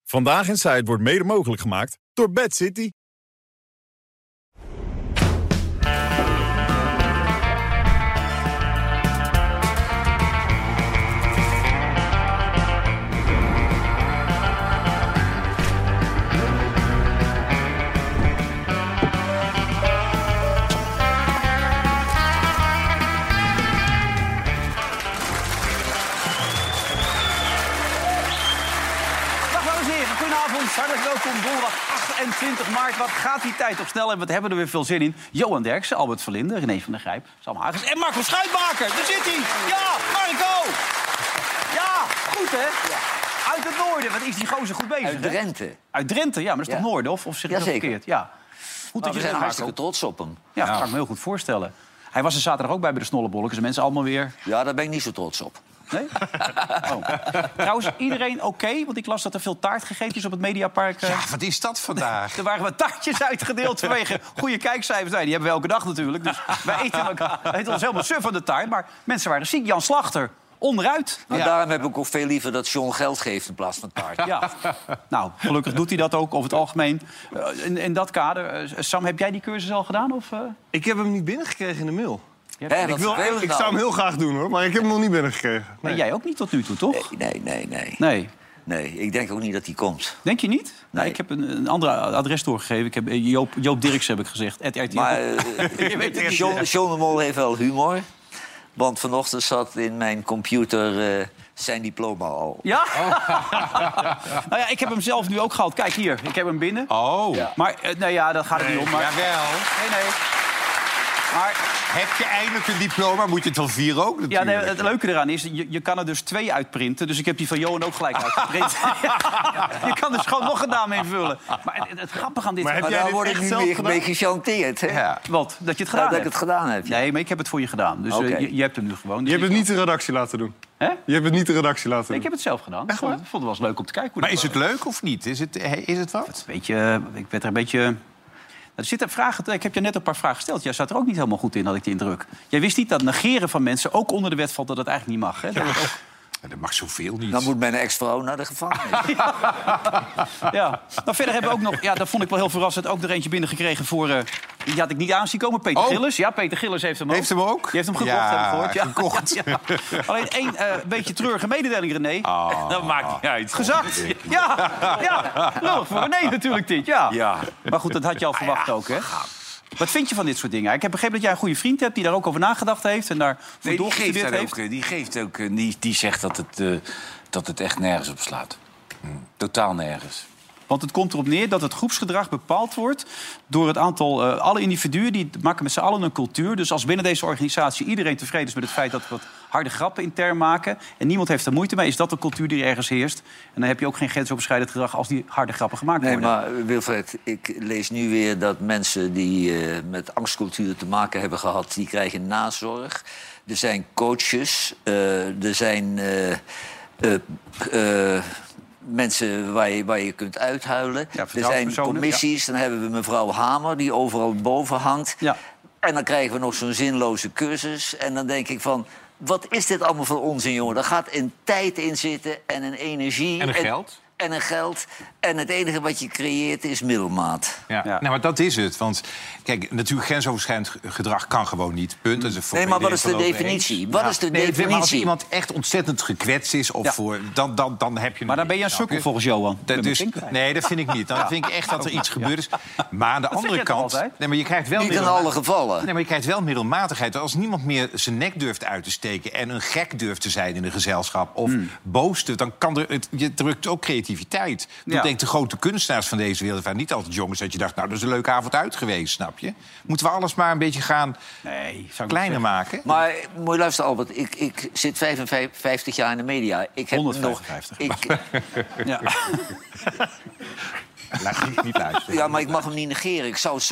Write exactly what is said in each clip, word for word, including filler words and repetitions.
Vandaag Inside wordt mede mogelijk gemaakt door Bad City. Hartelijk welkom, donderdag achtentwintig maart. Wat gaat die tijd op snel en wat hebben we er weer veel zin in. Johan Derksen, Albert Verlinde, René van der Grijp, Sam Hagens en Marco Schuitmaker. Daar zit hij. Ja, Marco. Ja, goed hè? Uit het noorden. Wat is die gozer goed bezig? Uit Drenthe. Hè? Uit Drenthe, ja, maar dat is ja. toch noorden? Of, of zeg ik ja, dat zeker. verkeerd? Ja. Goed dat we je zijn er hartstikke Marco. trots op hem. Ja, dat kan ik me heel goed voorstellen. Hij was er zaterdag ook bij bij de Snollebollen. Dus mensen allemaal weer... Ja, daar ben ik niet zo trots op. Nee? Oh. Trouwens, iedereen oké? Okay? Want ik las dat er veel taart gegeten is op het Mediapark. Uh... Ja, wat is dat vandaag? Er waren wat taartjes uitgedeeld vanwege goede kijkcijfers. Nee, die hebben we elke dag natuurlijk. Dus wij eten, elkaar, wij eten ons helemaal suf van de taart. Maar mensen waren ziek. Jan Slachter, onderuit. Maar ja. daarom heb ik ook veel liever dat John geld geeft in plaats van taart. Ja. Nou, gelukkig doet hij dat ook over het algemeen. Uh, in, in dat kader. Uh, Sam, heb jij die cursus al gedaan? Of, uh... Ik heb hem niet binnengekregen in de mail. Ja, ik, wil, ik zou hem heel graag doen, hoor, maar ik heb hem nog niet binnengekregen. Nee. En jij ook niet tot nu toe, toch? Nee, nee, nee. Nee. Nee, ik denk ook niet dat hij komt. Denk je niet? Nee. Nee. Ik heb een, een ander adres doorgegeven. Ik heb Joop, Joop Dirks heb ik gezegd. R T L. Maar uh, je weet het, John, John de Mol heeft wel humor. Want vanochtend zat in mijn computer uh, zijn diploma al. Ja? Oh. Nou ja, ik heb hem zelf nu ook gehaald. Kijk hier, ik heb hem binnen. Oh. Ja. Maar uh, nou ja, dat gaat het nee, niet om. Maar... Jawel. Nee, nee. Maar... Heb je eindelijk een diploma? Moet je het wel vieren ook natuurlijk? Ja, nee, het leuke eraan is, je, je kan er dus twee uitprinten. Dus ik heb die van Johan ook gelijk uitgeprint. Ja, je kan dus gewoon nog een naam invullen. Maar het, het grappige aan dit... Maar heb Maar jij daar dit word ik echt nu zelf weer gedaan? mee gechanteerd, hè? Ja. Wat? Dat je het gedaan Ja, dat ik hebt? het gedaan heb. Ja. Nee, maar ik heb het voor je gedaan. Dus uh, Oké. je, je hebt hem nu gewoon. Dus Je hebt ik- het niet de redactie laten doen. Hè? Je hebt het niet de redactie laten doen. Nee, ik heb het zelf gedaan. Echt waar? Ik vond het wel eens leuk om te kijken. Hoe Maar dat is het leuk of niet? Is het, is het wat? Weet je, ik werd er een beetje... Er zitten vragen, ik heb je net een paar vragen gesteld. Jij zat er ook niet helemaal goed in, had ik de indruk. Jij wist niet dat negeren van mensen ook onder de wet valt dat het eigenlijk niet mag. Hè? Dat Ja. het ook... Ja, dat mag zoveel niet. Dan moet mijn ex-vrouw naar de gevangenis. Ja. Nou, verder hebben we ook nog, ja, dat vond ik wel heel verrassend, ook er eentje binnengekregen voor... Uh, die had ik niet aan zien komen, Peter Oh. Gillis. Ja, Peter Gillis heeft hem ook. Heeft hem ook? Die heeft hem gekocht, Ja, heb ik gehoord. Ja, gekocht. Ja, ja. Alleen één uh, beetje treurige mededeling, René. Oh. Dat maakt niet uit. Gezakt. Ja, ja. Lullig voor René natuurlijk dit, ja. Ja. Maar goed, dat had je al verwacht ook, hè? Wat vind je van dit soort dingen? Ik heb begrepen dat jij een goede vriend hebt die daar ook over nagedacht heeft en daar voor Nee, die, geeft doorgestudeerd daar heeft. ook, eh, die geeft ook, eh, die, die zegt dat het, uh, dat het echt nergens op slaat. Totaal nergens. Want het komt erop neer dat het groepsgedrag bepaald wordt door het aantal... Uh, alle individuen die maken met z'n allen een cultuur. Dus als binnen deze organisatie iedereen tevreden is met het feit dat we wat harde grappen intern maken en niemand heeft er moeite mee, is dat de cultuur die er ergens heerst. En dan heb je ook geen grensoverschrijdend gedrag als die harde grappen gemaakt Nee, worden. maar Wilfred, ik lees nu weer dat mensen die uh, met angstcultuur te maken hebben gehad, die krijgen nazorg. Er zijn coaches, uh, er zijn uh, uh, uh, mensen waar je, waar je kunt uithuilen. Ja, er zijn vertrouwenspersonen, commissies, dan hebben we mevrouw Hamer die overal boven hangt. Ja. En dan krijgen we nog zo'n zinloze cursus. En dan denk ik van, wat is dit allemaal voor onzin, jongen? Daar gaat een tijd in zitten en een energie. En een geld. En een geld. En het enige wat je creëert is middelmaat. Ja. Ja. Nou, maar dat is het. Want kijk, natuurlijk grensoverschrijdend gedrag kan gewoon niet. Punt. Dat is voor Nee, maar wat iedereen is de wel over eens. definitie? Wat is de nee, definitie? Maar als iemand echt ontzettend gekwetst is, of Ja. voor, dan, dan, dan heb je... Maar dan ben je een sukkel volgens Johan. Dat Met dus, mijn vinker. nee, dat vind ik niet. Dan vind ik echt dat er iets gebeurd is. Maar aan de zeg andere je toch kant... altijd? Nee, maar je krijgt wel Niet in middelma- alle gevallen. Nee, maar je krijgt wel middelmatigheid. Als niemand meer zijn nek durft uit te steken en een gek durft te zijn in een gezelschap of boos te, dan kan er het, je drukt ook creativiteit. Ik Ja. denk de grote kunstenaars van deze wereld waren niet altijd jongens dat je dacht, nou, dat is een leuke avond uit geweest, snap je? Moeten we alles maar een beetje gaan Nee, zou ik niet kleiner zeggen. maken? Maar moet je luisteren, Albert. Ik, ik zit vijfenvijftig jaar in de media. Ik heb honderdvijfenvijftig. nog... Ik, Ja. Laat ik niet luisteren. ja, maar ik mag hem niet negeren. Ik zou het zo...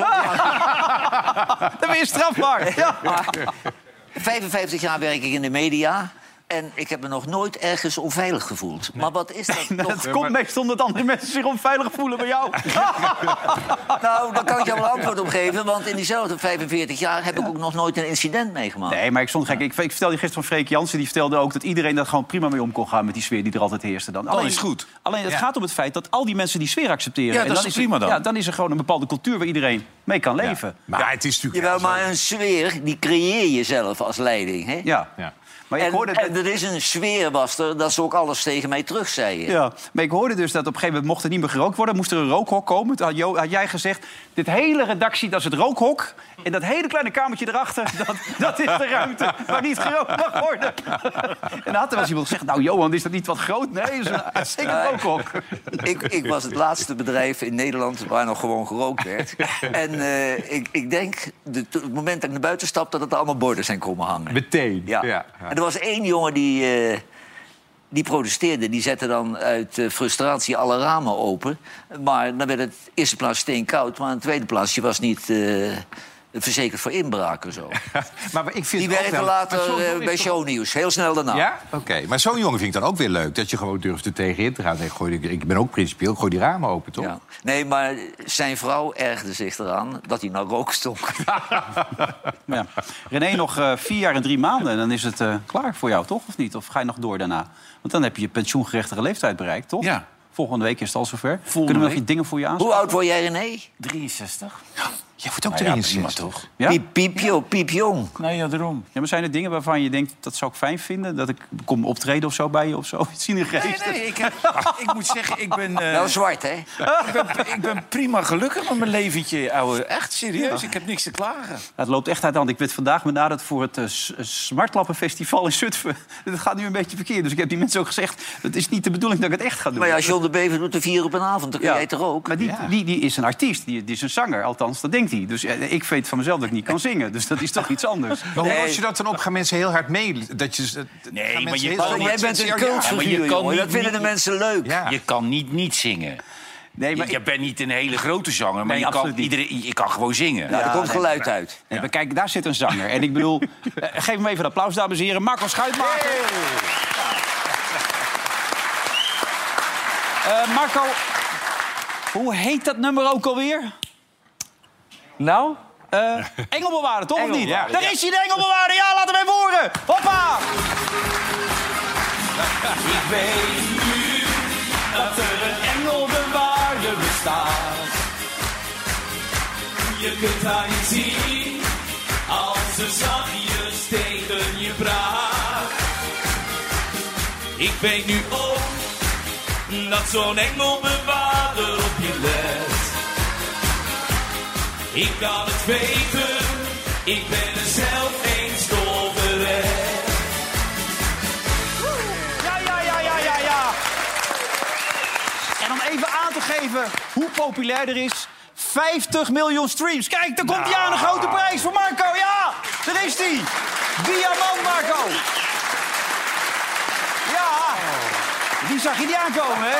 Dan ben je strafbaar. Ja. vijfenvijftig jaar werk ik in de media. En ik heb me nog nooit ergens onveilig gevoeld. Nee. Maar wat is dat nou, toch? Het komt meestal omdat andere mensen zich onveilig voelen bij jou. Nou, daar kan ik jou wel antwoord op geven. Want in diezelfde vijfenveertig jaar heb ik ook nog nooit een incident meegemaakt. Nee, maar ik stond gek. Ik, ik vertelde je gisteren van Freek Jansen. Die vertelde ook dat iedereen daar gewoon prima mee om kon gaan... met die sfeer die er altijd heerste dan. Alleen, dat is goed. Alleen het ja. gaat om het feit dat al die mensen die sfeer accepteren. Ja, en dat dan is is prima er, dan. Ja, dan is er gewoon een bepaalde cultuur waar iedereen mee kan leven. Ja. Maar ja, het is natuurlijk... Jawel, maar een sfeer, die creëer je zelf als leiding, hè? Ja. Ja. Maar ik En, hoorde en er is een sfeer, was er, dat ze ook alles tegen mij terugzeiden. Ja, maar ik hoorde dus dat op een gegeven moment mocht er niet meer gerookt worden. Moest er een rookhok komen. Toen had, Jo, had jij gezegd, dit hele redactie, dat is het rookhok. En dat hele kleine kamertje erachter, dat, dat is de ruimte waar niet gerookt mag worden. En dan had er wel eens iemand gezegd, nou Johan, is dat niet wat groot? Nee, dat is een uitstekend rookhok. Ik, ik was het laatste bedrijf in Nederland waar nog gewoon gerookt werd. En uh, ik, ik denk, de, het moment dat ik naar buiten stap, dat het allemaal borden zijn komen hangen. Meteen. Ja. Ja. En er was één jongen die, uh, die protesteerde. Die zette dan uit uh, frustratie alle ramen open. Maar dan werd het eerste plaats steenkoud. Maar in de tweede plaats, je was niet... Uh, verzekerd voor inbraken zo. Maar ik vind Die het ook werkte wel- later maar zo'n uh, jongen is bij toch- Shownieuws. Heel snel daarna. Ja? Oké. Maar zo'n jongen vind ik dan ook weer leuk. Dat je gewoon durft er tegenin te gaan. Nee, gooi die- ik ben ook principieel, gooi die ramen open, toch? Ja. Nee, maar zijn vrouw ergerde zich eraan dat hij naar rook stonk. Ja. René, nog uh, vier jaar en drie maanden en dan is het uh, klaar voor jou, toch? Of niet? Of ga je nog door daarna? Want dan heb je je pensioengerechtige leeftijd bereikt, toch? Ja. Volgende week is het al zover. Volgende Kunnen we nog week. iets dingen voor je aan? Hoe oud word jij, René? drieënzestig. Jij wordt ook Nou ja, prima drieënzestig. toch? Ja? Piep, piepjo, piepjong. Nee, ja, daarom. Ja, maar zijn er dingen waarvan je denkt, dat zou ik fijn vinden? Dat ik kom optreden of zo bij je of zo? Zien in Nee, geest? nee, ik, heb, ik moet zeggen, ik ben, eh, Wel zwart, hè? ik ben, ik ben prima gelukkig met mijn leventje, ouwe. Echt serieus, ik heb niks te klagen. Het loopt echt uit de hand. Ik werd vandaag benaderd voor het uh, S- Smartlappenfestival in Zutphen. Het gaat nu een beetje verkeerd. Dus ik heb die mensen ook gezegd, het is niet de bedoeling dat ik het echt ga doen. Maar ja, John de Bever doet er vier op een avond. Dan kun Ja. jij toch ook? Maar die, Ja. die, die is een artiest, die, die is een zanger. Althans, dat denkt hij. Dus eh, ik weet van mezelf dat ik niet kan zingen. Dus dat is toch iets anders. Maar hoe Nee. los je dat dan op? Gaan mensen heel hard mee? Dat je, Nee, gaan maar mensen je heel kan hard- niet- Jij bent een Ja, cultfiguur, maar je kan jongen. niet- Dat vinden de niet- mensen leuk. Ja. Je kan niet niet zingen. Nee, maar je ik, bent niet een hele grote zanger, maar Nee, je, kan, absoluut niet. iedereen, je kan gewoon zingen. Ja, er komt geluid uit. nee, maar kijk, daar zit een zanger. En ik bedoel, eh, geef hem even een applaus, dames en heren. Marco Schuitmaker. Eh, Marco, hoe heet dat nummer ook alweer? Nou? Eh Engelbewaarder, toch of niet? Engelbewaarder, Daar ja. is hij, de Engelbewaarder. Ja, laat hem even horen. Hoppa! Ik weet nu dat er een engelbewaarder bestaat. Je kunt haar niet zien als ze zachtjes tegen je praat. Ik weet nu ook dat zo'n engelbewaarder op je let. Ik kan het weten, ik ben er zelf eens door gered. Ja, ja, ja, ja, ja, ja. En om even aan te geven hoe populair er is... vijftig miljoen streams. Kijk, daar komt hij aan, een grote prijs voor Marco. Ja, daar is hij. Diamant, Marco. Ja, die zag je niet aankomen, hè?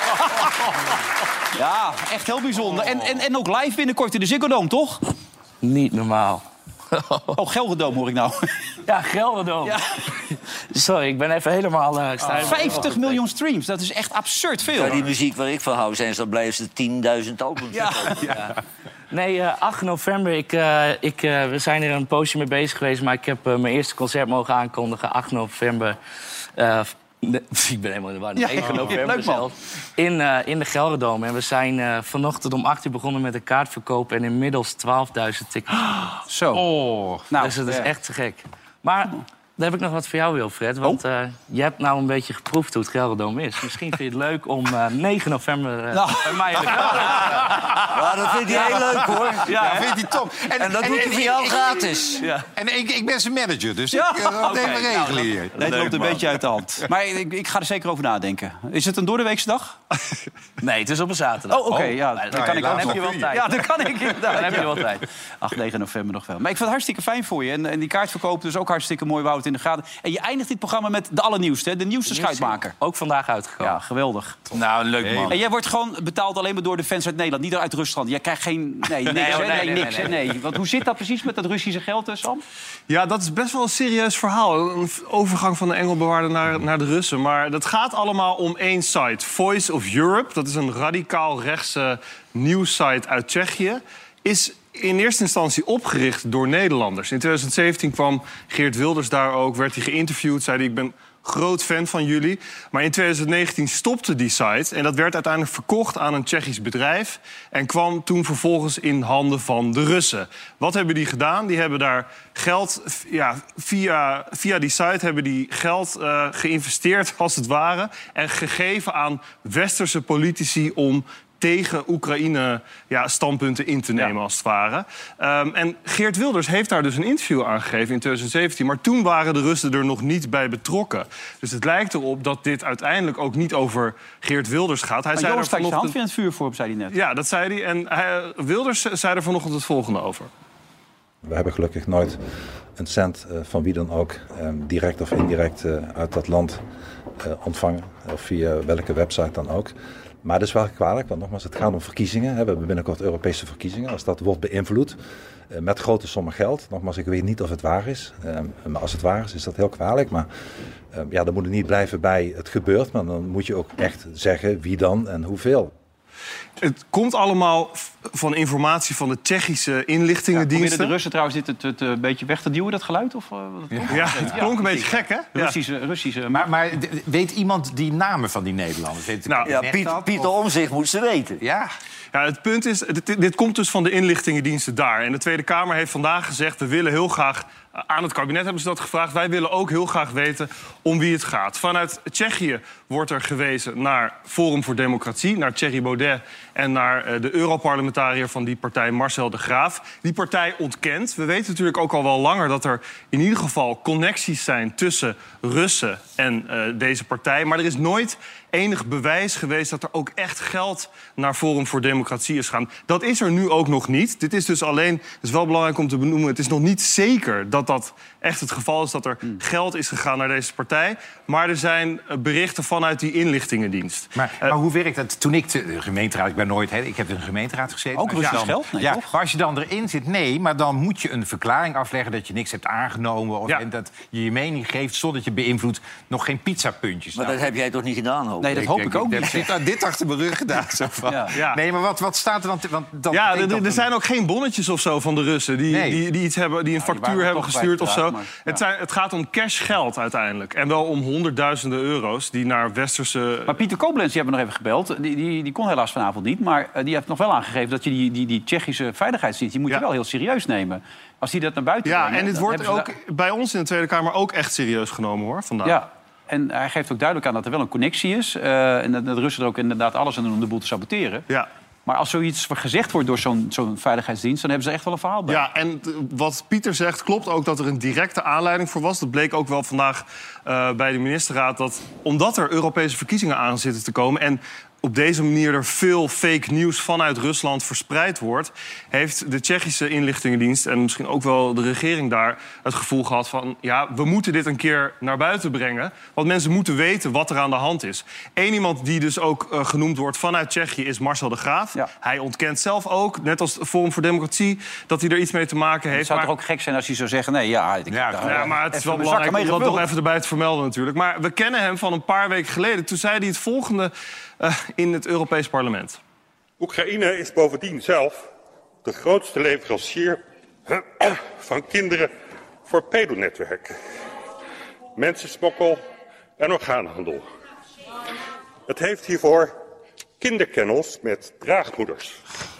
Ja, echt heel bijzonder. En, en, en ook live binnenkort in de Ziggo Dome, toch? Niet normaal. Oh, Gelderdoom hoor ik nou. Ja, Gelderdoom. Ja. Sorry, ik ben even helemaal... Uh, vijftig miljoen streams, dat is echt absurd veel. Ja, die muziek waar ik van hou, zijn ze dan blij als er tienduizend albums Ja. verkopen. Nee, uh, acht november. Ik, uh, ik, uh, we zijn er een poosje mee bezig geweest... maar ik heb uh, mijn eerste concert mogen aankondigen. acht november. Uh, ne- ik ben helemaal in de war. Ja, negen ja, november leuk, man. zelfs. In, uh, in de Gelderdoom. En we zijn uh, vanochtend om acht uur begonnen met de kaartverkoop... en inmiddels twaalfduizend tickets. Zo. Oh, Nou, dus dat is ja. echt te gek. Maar daar heb ik nog wat voor jou, Wilfred. Want uh, je hebt nou een beetje geproefd hoe het Gelderdoom is. Misschien vind je het leuk om uh, negen november uh, Nou. bij mij in de Gelderdoom. Ja, dat vindt hij heel leuk, hoor. ja, vind je top. En dat doet hij voor jou ik- gratis. En ik, ik ben zijn manager, dus Ja, ik uh, oké. neem me regelen hier. Nee, het loopt een beetje uit de hand. Maar ik, ik ga er zeker over nadenken. Is het een doordeweekse dag? Nee, het is op een zaterdag. Oh, oké. ja, Nou, dan kan ik laat ook dan heb nog. je wel tijd. Ja, dan kan ik inderdaad. Dan heb je ja. wel tijd. acht, negen november nog wel. Maar ik vind het hartstikke fijn voor je. En, en die kaartverkoop dus ook hartstikke mooi, Wout. het in de gaten. En je eindigt dit programma met de allernieuwste, hè? De nieuwste de schuitmaker. Ook vandaag uitgekomen. Ja, geweldig. Nou, leuk man. En jij wordt gewoon betaald alleen maar door de fans uit Nederland, niet uit Rusland. Jij krijgt geen... Nee, niks, nee, hè? nee, nee, nee, niks, nee, hè? nee. nee. Want hoe zit dat precies met dat Russische geld, hè, Sam? Ja, dat is best wel een serieus verhaal. Een overgang van de Engelbewaarder naar, naar de Russen. Maar dat gaat allemaal om één site. Voice of Europe, dat is een radicaal rechtse nieuwssite uit Tsjechië. Is in eerste instantie opgericht door Nederlanders. In twintig zeventien kwam Geert Wilders daar ook, werd hij geïnterviewd, zei hij: ik ben groot fan van jullie. Maar in twintig negentien stopte die site en dat werd uiteindelijk verkocht aan een Tsjechisch bedrijf en kwam toen vervolgens in handen van de Russen. Wat hebben die gedaan? Die hebben daar geld, ja, via, via die site hebben die geld uh, geïnvesteerd, als het ware, en gegeven aan westerse politici om tegen Oekraïne ja, standpunten in te nemen, ja. als het ware. Um, en Geert Wilders heeft daar dus een interview aan gegeven in twintig zeventien. Maar toen waren de Russen er nog niet bij betrokken. Dus het lijkt erop dat dit uiteindelijk ook niet over Geert Wilders gaat. Hij maar zei Joris er vanochtend... hand in het vuur voor, zei hij net. Ja, dat zei hij. En hij, Wilders zei er vanochtend het volgende over. We hebben gelukkig nooit een cent uh, van wie dan ook uh, direct of indirect uh, uit dat land uh, ontvangen. Of via welke website dan ook. Maar dat is wel kwalijk, want nogmaals, het gaat om verkiezingen. We hebben binnenkort Europese verkiezingen. Als dat wordt beïnvloed uh, met grote sommen geld. Nogmaals, ik weet niet of het waar is. Uh, maar als het waar is, is dat heel kwalijk. Maar uh, ja, dan moet het niet blijven bij het gebeurt. Maar dan moet je ook echt zeggen wie dan en hoeveel. Het komt allemaal van informatie van de Tsjechische inlichtingendiensten. Ja, proberen de Russen trouwens dit het, het, het een beetje weg te duwen, dat geluid? Of, uh, ja, ja, het klonk ja, een beetje gek, hè? Russische, Russische, maar, maar weet iemand die namen van die Nederlanders? Weet nou, ja, Piet, Pieter Omtzigt moet ze weten. Ja. Ja, het punt is, dit, dit komt dus van de inlichtingendiensten daar. En de Tweede Kamer heeft vandaag gezegd, we willen heel graag... Aan het kabinet hebben ze dat gevraagd. Wij willen ook heel graag weten om wie het gaat. Vanuit Tsjechië wordt er gewezen naar Forum voor Democratie, naar Thierry Baudet en naar uh, de Europarlementariër van die partij, Marcel de Graaf. Die partij ontkent. We weten natuurlijk ook al wel langer dat er in ieder geval connecties zijn tussen Russen en uh, deze partij. Maar er is nooit enig bewijs geweest dat er ook echt geld naar Forum voor Democratie is gaan. Dat is er nu ook nog niet. Dit is dus alleen, het is wel belangrijk om te benoemen, het is nog niet zeker dat dat echt het geval is, dat er mm. geld is gegaan naar deze partij. Maar er zijn berichten vanuit die inlichtingendienst. Maar, uh, maar hoe werkt dat? Toen ik de gemeenteraad, ik ben nooit, hè, ik heb in de gemeenteraad gezeten. Ook Russisch geld? Nee, ja, toch? maar als je dan erin zit, nee, maar dan moet je een verklaring afleggen dat je niks hebt aangenomen of ja. en dat je je mening geeft zonder dat je beïnvloedt nog geen pizzapuntjes. Maar nou, dat heb jij toch niet gedaan, hoop ik? Nee, dat hoop ik, ik ook ik niet. Ik heb dit achter mijn rug gedaan. Zo van. Ja. Ja. Nee, maar wat, wat staat er dan? Want dat ja, er, dat er zijn ook geen bonnetjes of zo van de Russen die, nee. die, die iets hebben, die een ja, factuur die hebben gestuurd of zo. Maar, ja. het, zijn, het gaat om cashgeld uiteindelijk. En wel om honderdduizenden euro's die naar westerse... Maar Pieter Koblenz, die hebben we nog even gebeld. Die, die, die kon helaas vanavond niet. Maar uh, die heeft nog wel aangegeven dat je die, die, die Tsjechische veiligheidsdienst... die moet je ja. wel heel serieus nemen. Als die dat naar buiten Ja, brengen, en dit wordt ook daar... bij ons in de Tweede Kamer ook echt serieus genomen, hoor, vandaag. Ja. En hij geeft ook duidelijk aan dat er wel een connectie is. Uh, en dat de Russen er ook inderdaad alles aan doen om de boel te saboteren. Ja. Maar als zoiets gezegd wordt door zo'n zo'n veiligheidsdienst... dan hebben ze echt wel een verhaal bij. Ja, en wat Pieter zegt klopt ook dat er een directe aanleiding voor was. Dat bleek ook wel vandaag uh, bij de ministerraad. Dat omdat er Europese verkiezingen aan zitten te komen... en op deze manier er veel fake nieuws vanuit Rusland verspreid wordt... heeft de Tsjechische inlichtingendienst en misschien ook wel de regering daar... het gevoel gehad van, ja, we moeten dit een keer naar buiten brengen. Want mensen moeten weten wat er aan de hand is. Eén iemand die dus ook uh, genoemd wordt vanuit Tsjechië is Marcel de Graaf. Ja. Hij ontkent zelf ook, net als het Forum voor Democratie... dat hij er iets mee te maken heeft. Het zou maar... toch ook gek zijn als hij zou zeggen... nee, ja, ik ja, daar, ja, maar het is wel belangrijk om dat nog even erbij te vermelden natuurlijk. Maar we kennen hem van een paar weken geleden. Toen zei hij het volgende... Uh, in het Europees Parlement. Oekraïne is bovendien zelf de grootste leverancier van kinderen voor pedonetwerken, mensensmokkel en orgaanhandel. Het heeft hiervoor kinderkennels met draagmoeders.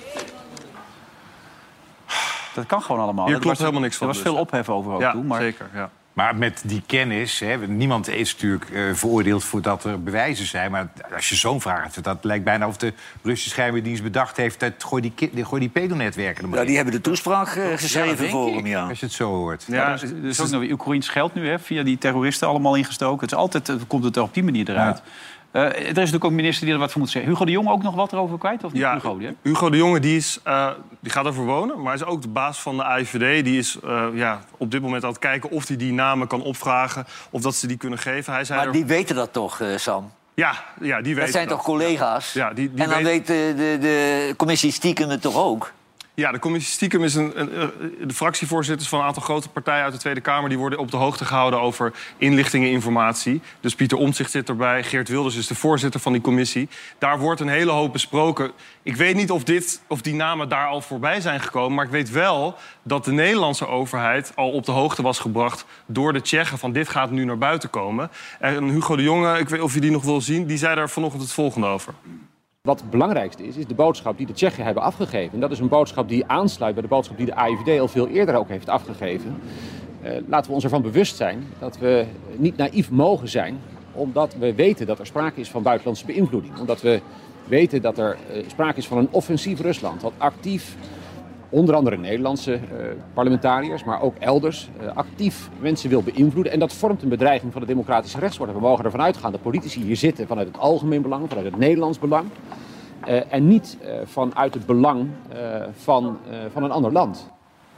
Dat kan gewoon allemaal. Hier klopt helemaal niks van. Er was dus. veel ophef over ook ja, toen. Maar... zeker, ja. Maar met die kennis, hè, niemand is natuurlijk uh, veroordeeld voordat er bewijzen zijn. Maar als je zo'n vraag hebt, dat lijkt bijna of de Russische geheime dienst bedacht heeft... dat gooi die, gooi die pedonetwerken er maar Ja, in. die hebben de toespraak uh, geschreven ja, voor hem, ja. Als je het zo hoort. Ja, ja, er is ook nog Oekraïns geld nu, hè, via die terroristen allemaal ingestoken. Het is altijd, het komt het op die manier eruit. Uh, er is natuurlijk ook een minister die er wat voor moet zeggen. Hugo de Jonge ook nog wat erover kwijt? Of niet? Ja, Hugo, die, Hugo de Jonge die is, uh, die gaat ervoor wonen, maar hij is ook de baas van de A I V D. Die is uh, ja, op dit moment aan het kijken of hij die namen kan opvragen... of dat ze die kunnen geven. Hij zei maar er... die weten dat toch, uh, Sam? Ja, ja, die weten dat. zijn dat. toch collega's? Ja, die, die en dan weet de, de, de commissie stiekem het toch ook? Ja, de commissie stiekem is een, een, de fractievoorzitters van een aantal grote partijen uit de Tweede Kamer... die worden op de hoogte gehouden over inlichtingen en informatie. Dus Pieter Omtzigt zit erbij, Geert Wilders is de voorzitter van die commissie. Daar wordt een hele hoop besproken. Ik weet niet of, dit, of die namen daar al voorbij zijn gekomen... maar ik weet wel dat de Nederlandse overheid al op de hoogte was gebracht... door de Tsjechen van dit gaat nu naar buiten komen. En Hugo de Jonge, ik weet of je die nog wil zien... die zei daar vanochtend het volgende over. Wat het belangrijkste is, is de boodschap die de Tsjechen hebben afgegeven. En dat is een boodschap die aansluit bij de boodschap die de A I V D al veel eerder ook heeft afgegeven. Uh, laten we ons ervan bewust zijn dat we niet naïef mogen zijn, omdat we weten dat er sprake is van buitenlandse beïnvloeding. Omdat we weten dat er uh, sprake is van een offensief Rusland, dat actief, onder andere Nederlandse uh, parlementariërs, maar ook elders, uh, actief mensen wil beïnvloeden. En dat vormt een bedreiging van de democratische rechtsorde. We mogen ervan uitgaan dat politici hier zitten vanuit het algemeen belang, vanuit het Nederlands belang. Uh, en niet uh, vanuit het belang uh, van, uh, van een ander land.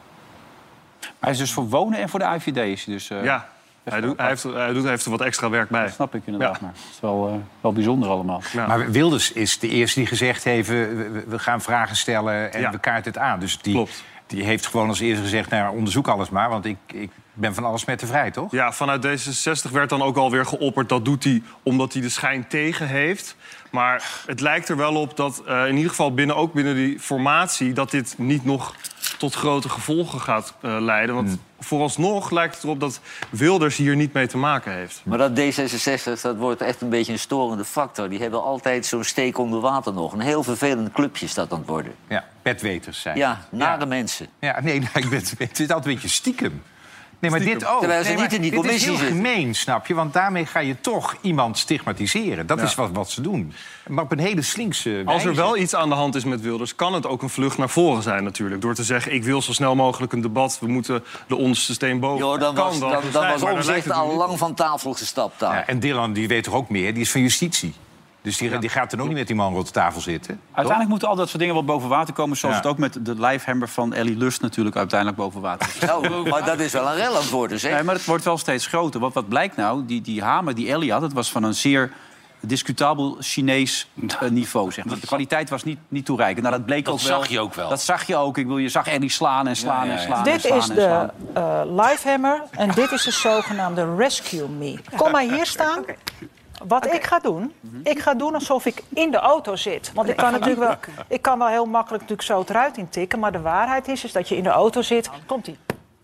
Hij is dus voor wonen en voor de A I V D is hij dus... Uh, ja, hij, doet, hij, heeft, hij, doet, hij heeft er wat extra werk bij. Dat snap ik inderdaad, ja. maar het is wel, uh, wel bijzonder allemaal. Ja. Maar Wilders is de eerste die gezegd heeft... we, we gaan vragen stellen en ja. we kaarten het aan. Dus die, Klopt. die heeft gewoon als eerste gezegd... nou, onderzoek alles maar, want ik... ik ben van alles met te vrij, toch? Ja, vanuit D zesenzestig werd dan ook alweer geopperd... dat doet hij omdat hij de schijn tegen heeft. Maar het lijkt er wel op dat uh, in ieder geval binnen, ook binnen die formatie... dat dit niet nog tot grote gevolgen gaat uh, leiden. Want hmm. vooralsnog lijkt het erop dat Wilders hier niet mee te maken heeft. Maar dat D zesenzestig, dat wordt echt een beetje een storende factor. Die hebben altijd zo'n steek onder water nog. Een heel vervelend clubje is dat aan het worden. Ja, bedweters zijn. Ja, nare ja. mensen. Ja, nee, nou, ik ben, het is altijd een beetje stiekem. Nee, maar dit ook. Terwijl ze nee, niet in die dit commissie is heel zitten. gemeen, snap je? Want daarmee ga je toch iemand stigmatiseren. Dat ja. is wat, wat ze doen. Maar op een hele slinkse wijze. Als er wel iets aan de hand is met Wilders... kan het ook een vlucht naar voren zijn natuurlijk. Door te zeggen, ik wil zo snel mogelijk een debat. We moeten de onderste steen boven. Jo, dan was, dan, dan, dan was Omtzigt al lang van tafel gestapt daar. Ja, en Dylan, die weet toch ook meer? Die is van justitie. Dus die, ja. die gaat dan ook niet met die man rond de tafel zitten. Uiteindelijk toch? Moeten al dat soort dingen wel boven water komen. Zoals ja. het ook met de lijfhammer van Ellie Lust natuurlijk uiteindelijk boven water is. Nou, maar dat is wel een relantwoord, dus, hè? Nee, maar het wordt wel steeds groter. Want wat blijkt nou? Die, die hamer die Ellie had, het was van een zeer discutabel Chinees uh, niveau, zeg maar. De kwaliteit was niet, niet toereikend. Nou, dat bleek dat ook wel. Dat zag je ook wel. Dat zag je ook. Ik wil, je zag Ellie slaan en slaan ja, ja, ja. en slaan dit en slaan is en de slaan. uh, lifehammer en dit is de zogenaamde rescue me. Kom maar hier staan. Okay. Wat okay. ik ga doen, ik ga doen alsof ik in de auto zit. Want ik kan natuurlijk wel, ik kan wel heel makkelijk natuurlijk zo het eruit intikken. Maar de waarheid is, is dat je in de auto zit. Komt-ie.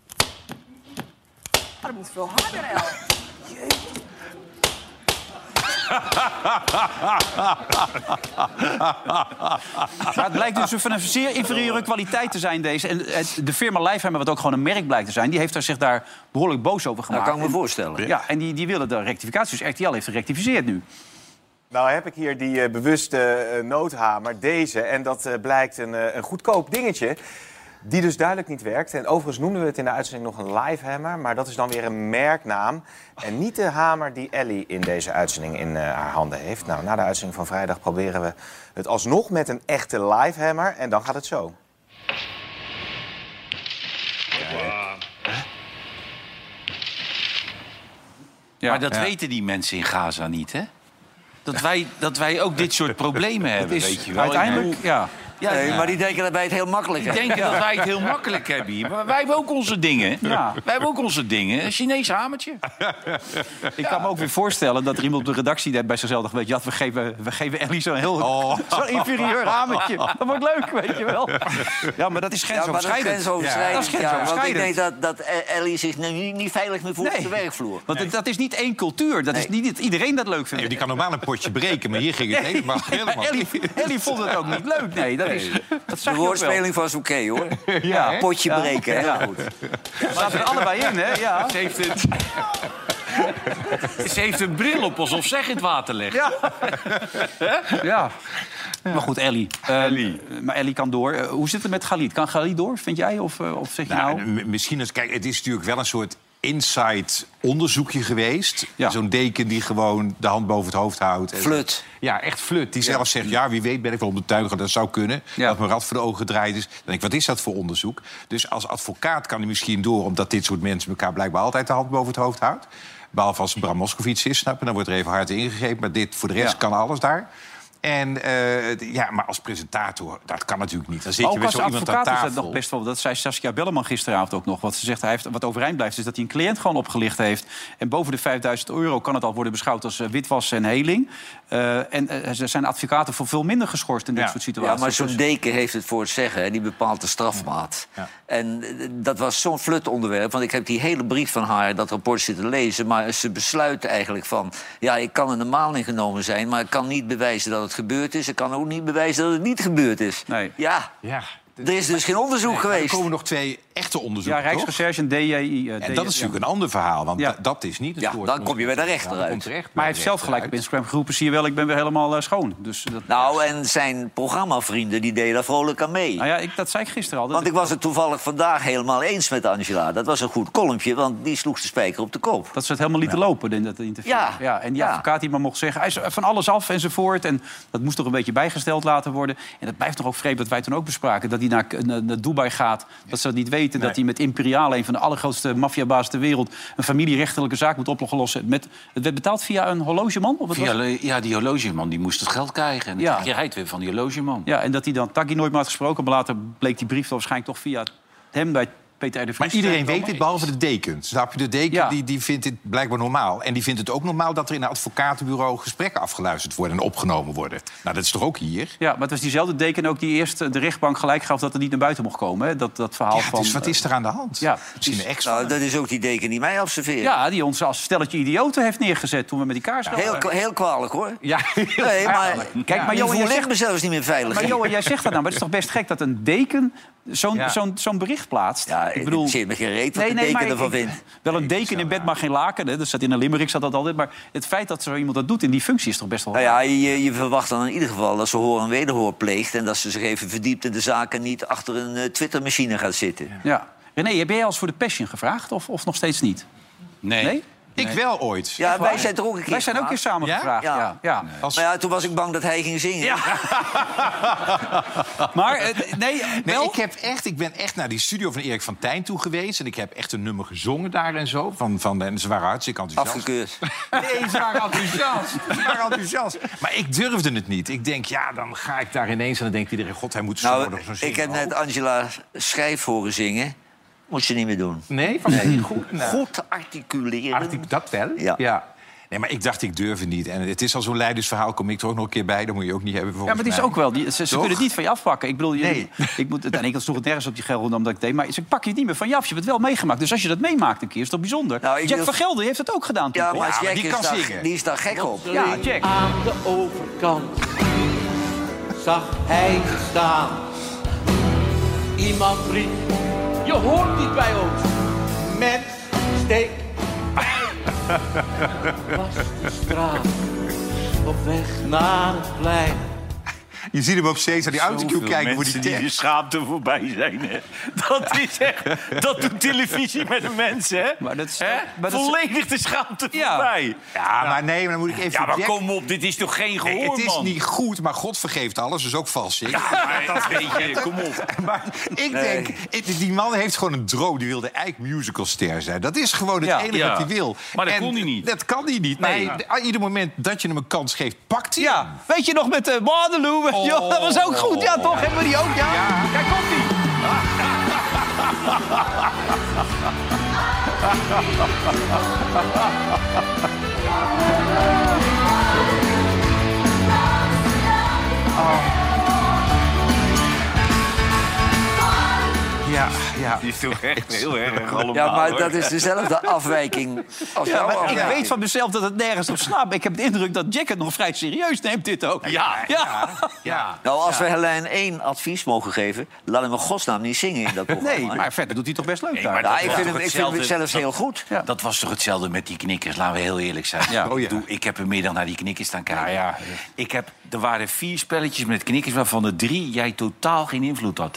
Dat moet veel harder, El. Maar het blijkt dus van een zeer inferieure kwaliteit te zijn, deze. En de firma Lifehammer, wat ook gewoon een merk blijkt te zijn... die heeft er zich daar behoorlijk boos over gemaakt. Dat kan ik me voorstellen. Ja, en die, die willen de rectificatie. Dus R T L heeft gerectificeerd nu. Nou heb ik hier die uh, bewuste uh, noodhamer, deze. En dat uh, blijkt een, uh, een goedkoop dingetje... die dus duidelijk niet werkt. En overigens noemden we het in de uitzending nog een Lifehammer... maar dat is dan weer een merknaam. En niet de hamer die Ellie in deze uitzending in uh, haar handen heeft. Nou, na de uitzending van vrijdag proberen we het alsnog met een echte Lifehammer. En dan gaat het zo. Ja, maar dat ja. weten die mensen in Gaza niet, hè? Dat wij, dat wij ook dit soort problemen hebben, is, weet je wel. Uiteindelijk, ja. Ja, nee, ja. Maar die denken dat wij het heel makkelijk hebben. Die denken ja. dat wij het heel makkelijk hebben hier. Maar wij hebben ook onze dingen. Ja. Wij hebben ook onze dingen. Een Chinees hamertje. Ik kan me ook weer voorstellen dat er iemand op de redactie bij zichzelf dacht... weet je, we geven, we geven Ellie zo'n heel oh. zo'n inferieur hamertje. Dat wordt leuk, weet je wel. Ja, maar dat is grensoverschrijdend. Ja, maar dat is grensoverschrijdend. Ja, dat is grensoverschrijdend. Ja, want ik denk dat, dat Ellie zich nu niet veilig meer voelt nee. op de werkvloer. Want nee. dat is niet één cultuur. Dat nee. is niet iedereen dat leuk vindt. Nee, die kan normaal een potje breken, maar hier ging het nee. helemaal... helemaal. Ellie, Ellie vond het ook niet leuk. Nee, dat is... Dat de woordspeling was oké, okay, hoor. Ja, ja, potje ja. breken, heel ja. goed. We zaten er allebei in, hè? Ja. Ze heeft, het... Ze heeft een bril op, alsof zij in het water legt. Ja. ja. ja. Maar goed, Ellie. Uh, Ellie. Maar Ellie kan door. Uh, hoe zit het met Khalid? Kan Khalid door, vind jij? Of, uh, of zeg je nou... nou... Misschien, is, kijk, het is natuurlijk wel een soort... inside onderzoekje geweest. Ja. Zo'n deken die gewoon de hand boven het hoofd houdt. En Flut. Ja, echt flut. Die zelf zegt, ja, wie weet ben ik wel op de tuigen. Dat zou kunnen. Ja. Dat mijn rad voor de ogen gedraaid is. Dan denk ik, wat is dat voor onderzoek? Dus als advocaat kan hij misschien door... omdat dit soort mensen elkaar blijkbaar altijd de hand boven het hoofd houdt. Behalve als Bram Moskowitz is, snap je? Dan wordt er even hard ingegrepen. Maar dit, voor de rest Ja. kan alles daar. En uh, ja, maar als presentator, dat kan natuurlijk niet. Dan zit je Ook met als zo iemand aan advocaat is tafel. dat nog best wel... Dat zei Saskia Belleman gisteravond ook nog. Wat ze zegt, hij heeft, wat overeind blijft, is dat hij een cliënt gewoon opgelicht heeft. En boven de vijfduizend euro kan het al worden beschouwd als uh, witwassen en heling. Uh, en uh, er zijn advocaten voor veel minder geschorst in dit Ja. soort situaties. Ja, maar zo'n Dus- deken heeft het voor het zeggen. Hè? Die bepaalt de strafmaat. Ja. En eh, dat was zo'n flut onderwerp. Want ik heb die hele brief van haar, dat rapport zitten lezen. Maar ze besluiten eigenlijk van... ja, ik kan er normaal in genomen zijn... maar ik kan niet bewijzen dat het gebeurd is. Ik kan ook niet bewijzen dat het niet gebeurd is. Nee. Ja, Ja. er is dus geen onderzoek Nee, maar geweest. Er komen nog twee echte onderzoeken, Ja, Rijksrecherche en D J I. Uh, En dat is natuurlijk een ander verhaal, want Ja. da- dat is niet het Ja, soort dan kom je bij de rechter Ja, dan uit. komt terecht bij Maar hij de heeft zelf rechter gelijk op uit. Instagram geroepen... zie je wel, ik ben weer helemaal uh, schoon. Dus dat, Nou, en zijn programmavrienden die deden daar vrolijk aan mee. nou ja, ik, dat zei ik gisteren al. Dat Want ik was het toevallig vandaag helemaal eens met Angela. Dat was een goed kolompje, want die sloeg de spijker op de kop. Dat ze het helemaal lieten lopen in dat interview. Ja. En die Ja. advocaat die maar mocht zeggen... hij is van alles af enzovoort. En dat moest toch een beetje bijgesteld laten worden. En dat blijft toch ook vreemd, wat wij toen ook bespraken... dat hij naar, naar, naar Dubai gaat, dat ze dat niet weten. Nee. Dat hij met Imperial, een van de allergrootste maffiabazen ter wereld... een familierechtelijke zaak moet oplossen. Met, het werd betaald via een horlogeman? Of wat was Via, het? ja, die horlogeman die moest het geld krijgen. En dan Ja. kreeg hij het weer van die horlogeman. Ja, en dat hij dan Taggi nooit meer had gesproken. Maar later bleek die brief waarschijnlijk toch via hem bij Peter R. de Vries. Maar iedereen terecht weet dit, behalve de deken. Snap je? De deken Ja. die, die vindt dit blijkbaar normaal. En die vindt het ook normaal dat er in een advocatenbureau... gesprekken afgeluisterd worden en opgenomen worden. Nou, dat is toch ook hier? Ja, maar het was diezelfde deken ook die eerst de rechtbank gelijk gaf... dat het niet naar buiten mocht komen. Hè? Dat, dat verhaal Ja, van... dus wat is er aan de hand? Ja, Misschien een ex. Nou, dat is ook die deken die mij observeert. Ja, die ons als stelletje idioten heeft neergezet toen we met die kaars Heel, kwa- heel kwalijk, hoor. Ja, Nee, maar, Kijk, maar maar Johan, jij voel ik zegt, mezelf niet meer veilig. maar Johan, jij zegt dat nou, maar het is toch best gek dat een deken zo'n Ja. zo'n zo'n bericht plaatst? Ja, ik bedoel, me geen reet wat de deken maar ervan ik- vindt. Wel een deken in bed mag geen laken. Hè? Dat staat in een limerick, staat dat altijd. Maar het feit dat zo iemand dat doet in die functie is toch best wel... Nou ja, je, je verwacht dan in ieder geval dat ze hoor en wederhoor pleegt... en dat ze zich even verdiept in de zaken niet achter een uh, Twittermachine gaat zitten. Ja. René, heb jij al eens voor de Passion gevraagd of, of nog steeds niet? Nee. Nee? Ik wel ooit. Ja, wij zijn er ook een keer Wij zijn ook een keer gevraagd. samen Ja? gevraagd. Ja. Ja. Ja. Als- Maar ja, toen was ik bang dat hij ging zingen. Maar eh, nee, Nee, wel? ik, heb echt, ik ben echt naar die studio van Erik van Tijn toe geweest. En ik heb echt een nummer gezongen daar en zo. Van, van, en ze waren hartstikke enthousiast. Afgekeurd. Nee, ze waren enthousiast. Ze waren enthousiast. Maar ik durfde het niet. Ik denk, ja, dan ga ik daar ineens... en dan denkt iedereen, god, hij moet zo Nou, nog zo ik zingen. heb net Angela Schrijf horen zingen. Moet je niet meer doen. Nee, van nee. Goed. Nou, Goed articuleren. artikel- dat wel? Ja. Nee, maar ik dacht, ik durf het niet. En het is al zo'n leidersverhaal, kom ik er ook nog een keer bij. Dat moet je ook niet hebben, Ja, volgens maar het is mij. ook wel. Die, ze ze Toch? kunnen het niet van je afpakken. Ik bedoel, je, Nee. ik moet het. En ik sloeg het nergens op die geld omdat ik het deed. Maar ze pakken je het niet meer van je af. Je hebt het wel meegemaakt. Dus als je dat meemaakt een keer, is dat bijzonder. Nou, ik Jack wil- van Gelder heeft het ook gedaan. toen, Ja, toch? maar Ja, maar Jack die is kan daar, zingen. die is daar gek op. Ja, Jack. Aan de overkant zag hij staan. Iemand riep, je hoort niet bij ons. Met steek was de straat op weg naar het plein. Je ziet hem op steeds aan die autocue kijken voor die die de tekst. schaamte voorbij zijn. Hè. Dat is echt... Dat doet televisie met de mensen, hè? Maar dat is- Hè? maar dat is- Volledig de schaamte Ja. voorbij. Ja, maar nee, maar dan moet ik even... Ja, maar Jack- kom op, dit is toch geen gehoor, Nee, het is man? niet goed, maar God vergeeft alles, dus ook vals zingen. Maar dat weet je, kom op. Maar ik denk, ik- die man heeft gewoon een droom. Die wilde eigenlijk musicalster zijn. Dat is gewoon het Ja. enige Ja. wat hij wil. Maar dat En kon hij niet. Dat kan hij niet. Maar Nee. hij- aan ieder moment dat je hem een kans geeft, pakt hij hem. Ja, weet je nog met de Waterloo? Oh. Joh, dat was ook goed, ja toch? Hebben we die ook? Ja. Ja. Kijk, komt ie. Ja, ja. Die is toch echt heel erg allemaal. Ja, maar hoor. dat is dezelfde afwijking als Ja, jouw maar ik afwijking. weet van mezelf dat het nergens op slaat. Maar ik heb de indruk dat Jack het nog vrij serieus neemt, dit ook. Ja, Ja. Ja. Nou, als we Helene één advies mogen geven... laat hem in godsnaam niet zingen in dat programma. Nee, maar verder doet hij toch best leuk Nee, daar. maar Ja, dat ik was vind toch hem, ik vind hem hetzelfde- zelfs heel goed. Ja. Dat was toch hetzelfde met die knikkers, laten we heel eerlijk zijn. Ja. Oh, ja. Ik bedoel, ik heb een middag naar die knikkers staan kijken. Ja, ja. Ik heb, er waren vier spelletjes met knikkers, waarvan de drie jij totaal geen invloed had, hè?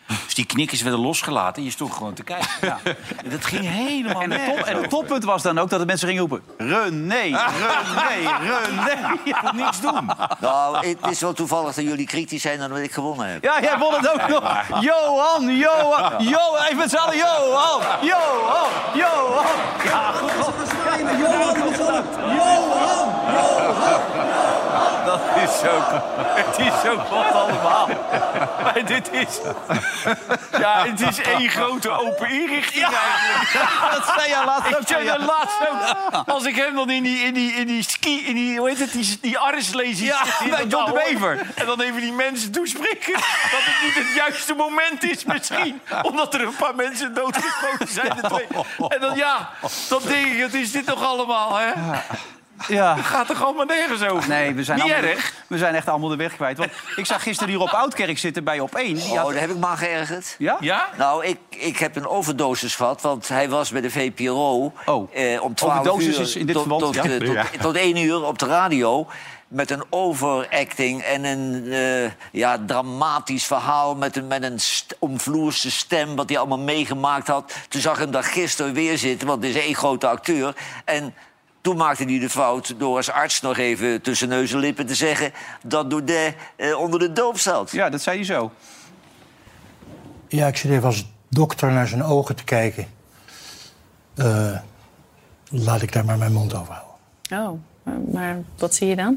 Dus die knikkers werden losgelaten. Je stond gewoon te kijken. Ja. Dat ging helemaal En, de nergens top, en het over. toppunt was dan ook dat de mensen gingen roepen... René, René, René. Je kon niks doen. Nou, het is wel toevallig dat jullie kritisch zijn dan dat ik gewonnen heb. Ja, jij won het ook nog. Johan, Johan, Johan. Even met z'n allen, Johan, Johan, Johan. Ja, goed. Johan, Johan, Johan. Dat is zo... Het is zo goed allemaal. Maar dit is... Ja, het is één grote open inrichting eigenlijk. Ja, dat zei je laatst ook. Ik zei dat laatst ook. Als ik hem dan in die, in die, in die ski... In die, hoe heet het? Die, die arreslees... Ja, bij John de Bever. En dan even die mensen toespreken dat het niet het juiste moment is misschien. Omdat er een paar mensen doodgeschoten zijn. De twee. En dan ja, dan denk ik, wat is dit toch allemaal, hè? Ja. Het gaat toch allemaal nergens over? Nee, we zijn, niet allemaal, erg. we zijn echt allemaal de weg kwijt. Want ik zag gisteren hier op Oudkerk zitten bij Op één. Die Oh, had... daar heb ik maar geërgerd. Ja? Ja? Nou, ik, ik heb een overdosis gehad, want hij was bij de V P R O... Oh. Eh, om twaalf Overdosis uur is in dit tot, verband, tot, ja? eh, tot, Ja. tot één uur op de radio... met een overacting en een eh, ja, dramatisch verhaal... met een, met een st- omvloerse stem, wat hij allemaal meegemaakt had. Toen zag ik hem daar gisteren weer zitten, want het is één grote acteur... En toen maakte hij de fout door als arts nog even tussen neus en lippen te zeggen... dat Daudet eh, onder de doop zat. Ja, dat zei hij zo. Ja, ik zit even als dokter naar zijn ogen te kijken. Uh, laat ik daar maar mijn mond over houden. Oh, maar wat zie je dan?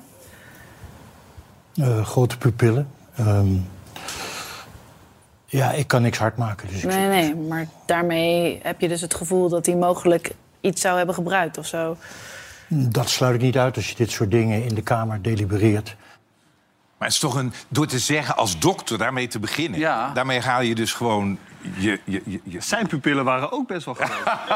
Uh, grote pupillen. Um, ja, ik kan niks hard maken. Dus ik Nee, nee, maar daarmee heb je dus het gevoel dat hij mogelijk iets zou hebben gebruikt of zo. Dat sluit ik niet uit als je dit soort dingen in de Kamer delibereert. Maar het is toch een... Door te zeggen als dokter daarmee te beginnen... Ja. Daarmee haal je dus gewoon... Je, je, je, je... Zijn pupillen waren ook best wel groot.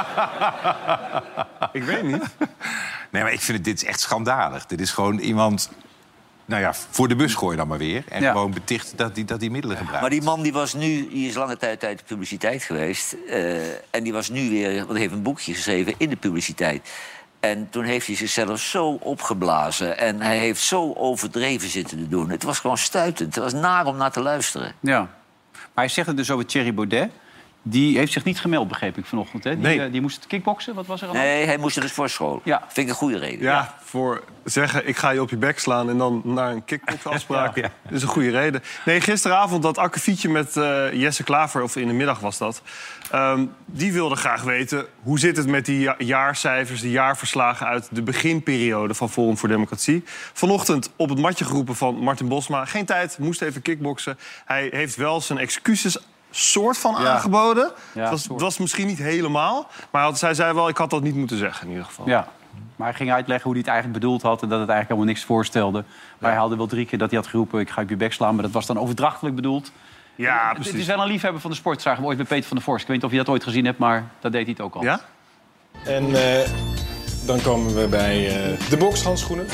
Ik weet niet. Nee, maar ik vind het, dit is echt schandalig. Dit is gewoon iemand... Nou ja, voor de bus gooi dan maar weer. En Ja. gewoon beticht dat hij dat die middelen gebruikt. Maar die man die was nu, die is lange tijd uit de publiciteit geweest. Uh, en die was nu weer, want hij heeft een boekje geschreven in de publiciteit. En toen heeft hij zichzelf zo opgeblazen. En hij heeft zo overdreven zitten te doen. Het was gewoon stuitend. Het was naar om naar te luisteren. Ja. Maar hij zegt het dus over Thierry Baudet. Die heeft zich niet gemeld, begreep ik vanochtend. Hè? Die, Nee. uh, die moest kickboksen, wat was er aan? Nee, hij moest naar de sportschool. Ja. Vind ik een goede reden. Ja, voor zeggen, ik ga je op je bek slaan en dan naar een kickboxafspraak. Ja, ja. Dat is een goede reden. Nee, gisteravond dat akkefietje met uh, Jesse Klaver, of in de middag was dat... Um, die wilde graag weten, hoe zit het met die ja- jaarcijfers... die jaarverslagen uit de beginperiode van Forum voor Democratie. Vanochtend op het matje geroepen van Martin Bosma. Geen tijd, moest even kickboksen. Hij heeft wel zijn excuses soort van Ja. aangeboden. Ja, het, was, soort. het was misschien niet helemaal, maar hij had- zij zei wel... ik had dat niet moeten zeggen, in ieder geval. Ja. Maar hij ging uitleggen hoe hij het eigenlijk bedoeld had... en dat het eigenlijk helemaal niks voorstelde. Maar hij haalde wel drie keer dat hij had geroepen... ik ga op je bek slaan, maar dat was dan overdrachtelijk bedoeld. Ja, Het precies. is wel een liefhebber van de sport. Zagen we ooit bij Peter van der Vorst. Ik weet niet of je dat ooit gezien hebt, maar dat deed hij het ook al. Ja? En uh, dan komen we bij uh, de bokshandschoenen.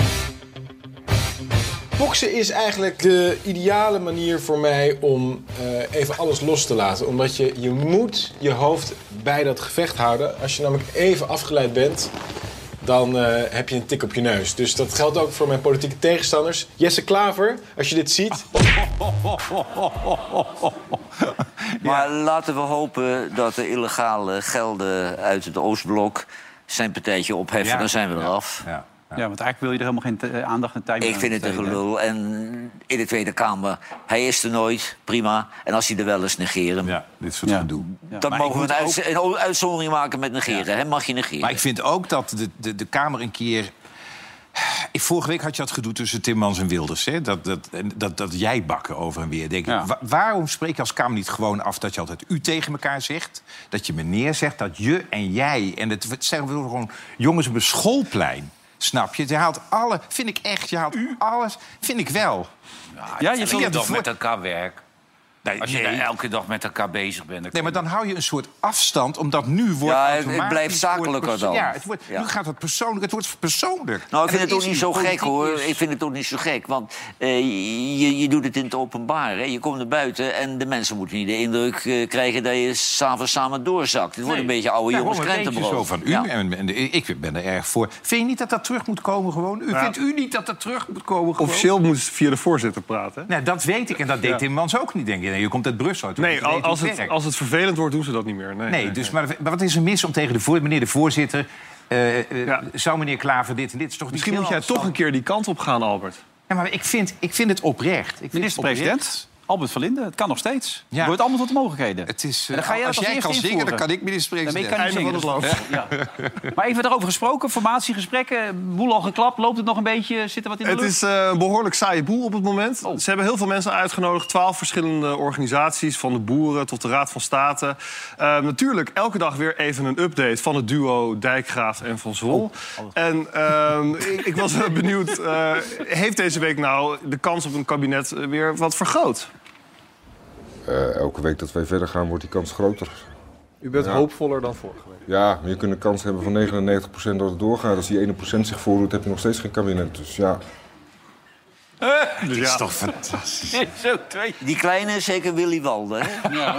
Boksen is eigenlijk de ideale manier voor mij om uh, even alles los te laten. Omdat je, je moet je hoofd bij dat gevecht houden. Als je namelijk even afgeleid bent, dan uh, heb je een tik op je neus. Dus dat geldt ook voor mijn politieke tegenstanders. Jesse Klaver, als je dit ziet... Maar laten we hopen dat de illegale gelden uit het Oostblok... zijn partijtje opheffen, Ja. dan zijn we eraf. Ja. Ja, want eigenlijk wil je er helemaal geen te- aandacht en tijd meer Ik aan vind het een besteden, hè? gelul. En in de Tweede Kamer, hij is er nooit, prima. En als hij er wel is, negeren. Ja, dit soort Ja. gedoe. Ja. Dan Maar mogen we ik een, moet uitz- een uitzondering maken met negeren. Hè? Mag je negeren. Maar ik vind ook dat de, de, de Kamer een keer... Ik, vorige week had je dat gedoe tussen Timmermans en Wilders. Hè? Dat, dat, en dat, dat jij bakken over en weer. Denk ik, Ja. wa- waarom spreek je als Kamer niet gewoon af dat je altijd u tegen elkaar zegt? Dat je meneer zegt, dat je en jij. En het zeggen we gewoon jongens op een schoolplein. Snap je? Je haalt alle... Vind ik echt, je haalt alles... Vind ik wel. Ja, je Ja, wil toch voor- met elkaar werk. Nee, Als je nee. daar elke dag met elkaar bezig bent. dan Nee, maar kun dan hou je een soort afstand, omdat nu wordt Ja, het- het automatisch blijft zakelijker wordt perso- dan. Ja, het wordt, Ja. nu gaat het persoonlijk. Het wordt persoonlijk. Nou, ik En vind het dat ook is niet zo politiek gek, hoor. is- Ik vind het ook niet zo gek, want eh, je, je doet het in het openbaar. Hè? Je komt naar buiten en de mensen moeten niet de indruk eh, krijgen... dat je s'avonds samen doorzakt. Het wordt een beetje oude Ja, jongens gewoon een beetje krentenbrood. zo van u. Ja. En, en de- ik ben er erg voor. Vind je niet dat dat terug moet komen gewoon? U Ja. Vindt u niet dat dat terug moet komen gewoon? Officieel moest via de voorzitter praten. Nee, dat weet ik en dat deed Ja. Timmermans ook niet, denk je. Nee, je komt uit Brussel. Nee, als, als, het, als het vervelend wordt, doen ze dat niet meer. Nee, nee, nee dus, nee. Maar, maar wat is er mis om tegen de voor, meneer de voorzitter... Uh, uh, ja. Zou meneer Klaver dit en dit? Is toch Misschien moet jij toch een keer die kant op gaan, Albert. Ja, maar ik vind, ik vind het oprecht. Minister-president... Albert van Linden, het kan nog steeds. Ja. Je wordt allemaal tot de mogelijkheden. Het is, dan ga jij als jij kan zingen, dan kan ik minister-president. Dan kan je zingen. Dus, ja. Maar even daarover gesproken, formatiegesprekken, boel al geklapt. Loopt het nog een beetje, zit er wat in de Het lucht? is uh, een behoorlijk saaie boel op het moment. Oh. Ze hebben heel veel mensen uitgenodigd. Twaalf verschillende organisaties, van de boeren tot de Raad van State. Uh, natuurlijk elke dag weer even een update van het duo Dijkgraaf en Van Zwol. Oh. En uh, ik, ik was benieuwd, uh, heeft deze week nou de kans op een kabinet weer wat vergroot? Uh, elke week dat wij verder gaan, wordt die kans groter. U bent ja. hoopvoller dan vorige week? Ja, maar je kunt een kans hebben van negenennegentig procent dat het doorgaat. Als die ene procent zich voordoet, heb je nog steeds geen kabinet. Dus ja... Uh, dat ja. is toch fantastisch. Zo, twee. Die kleine is zeker Willy Walde, hè? Ja.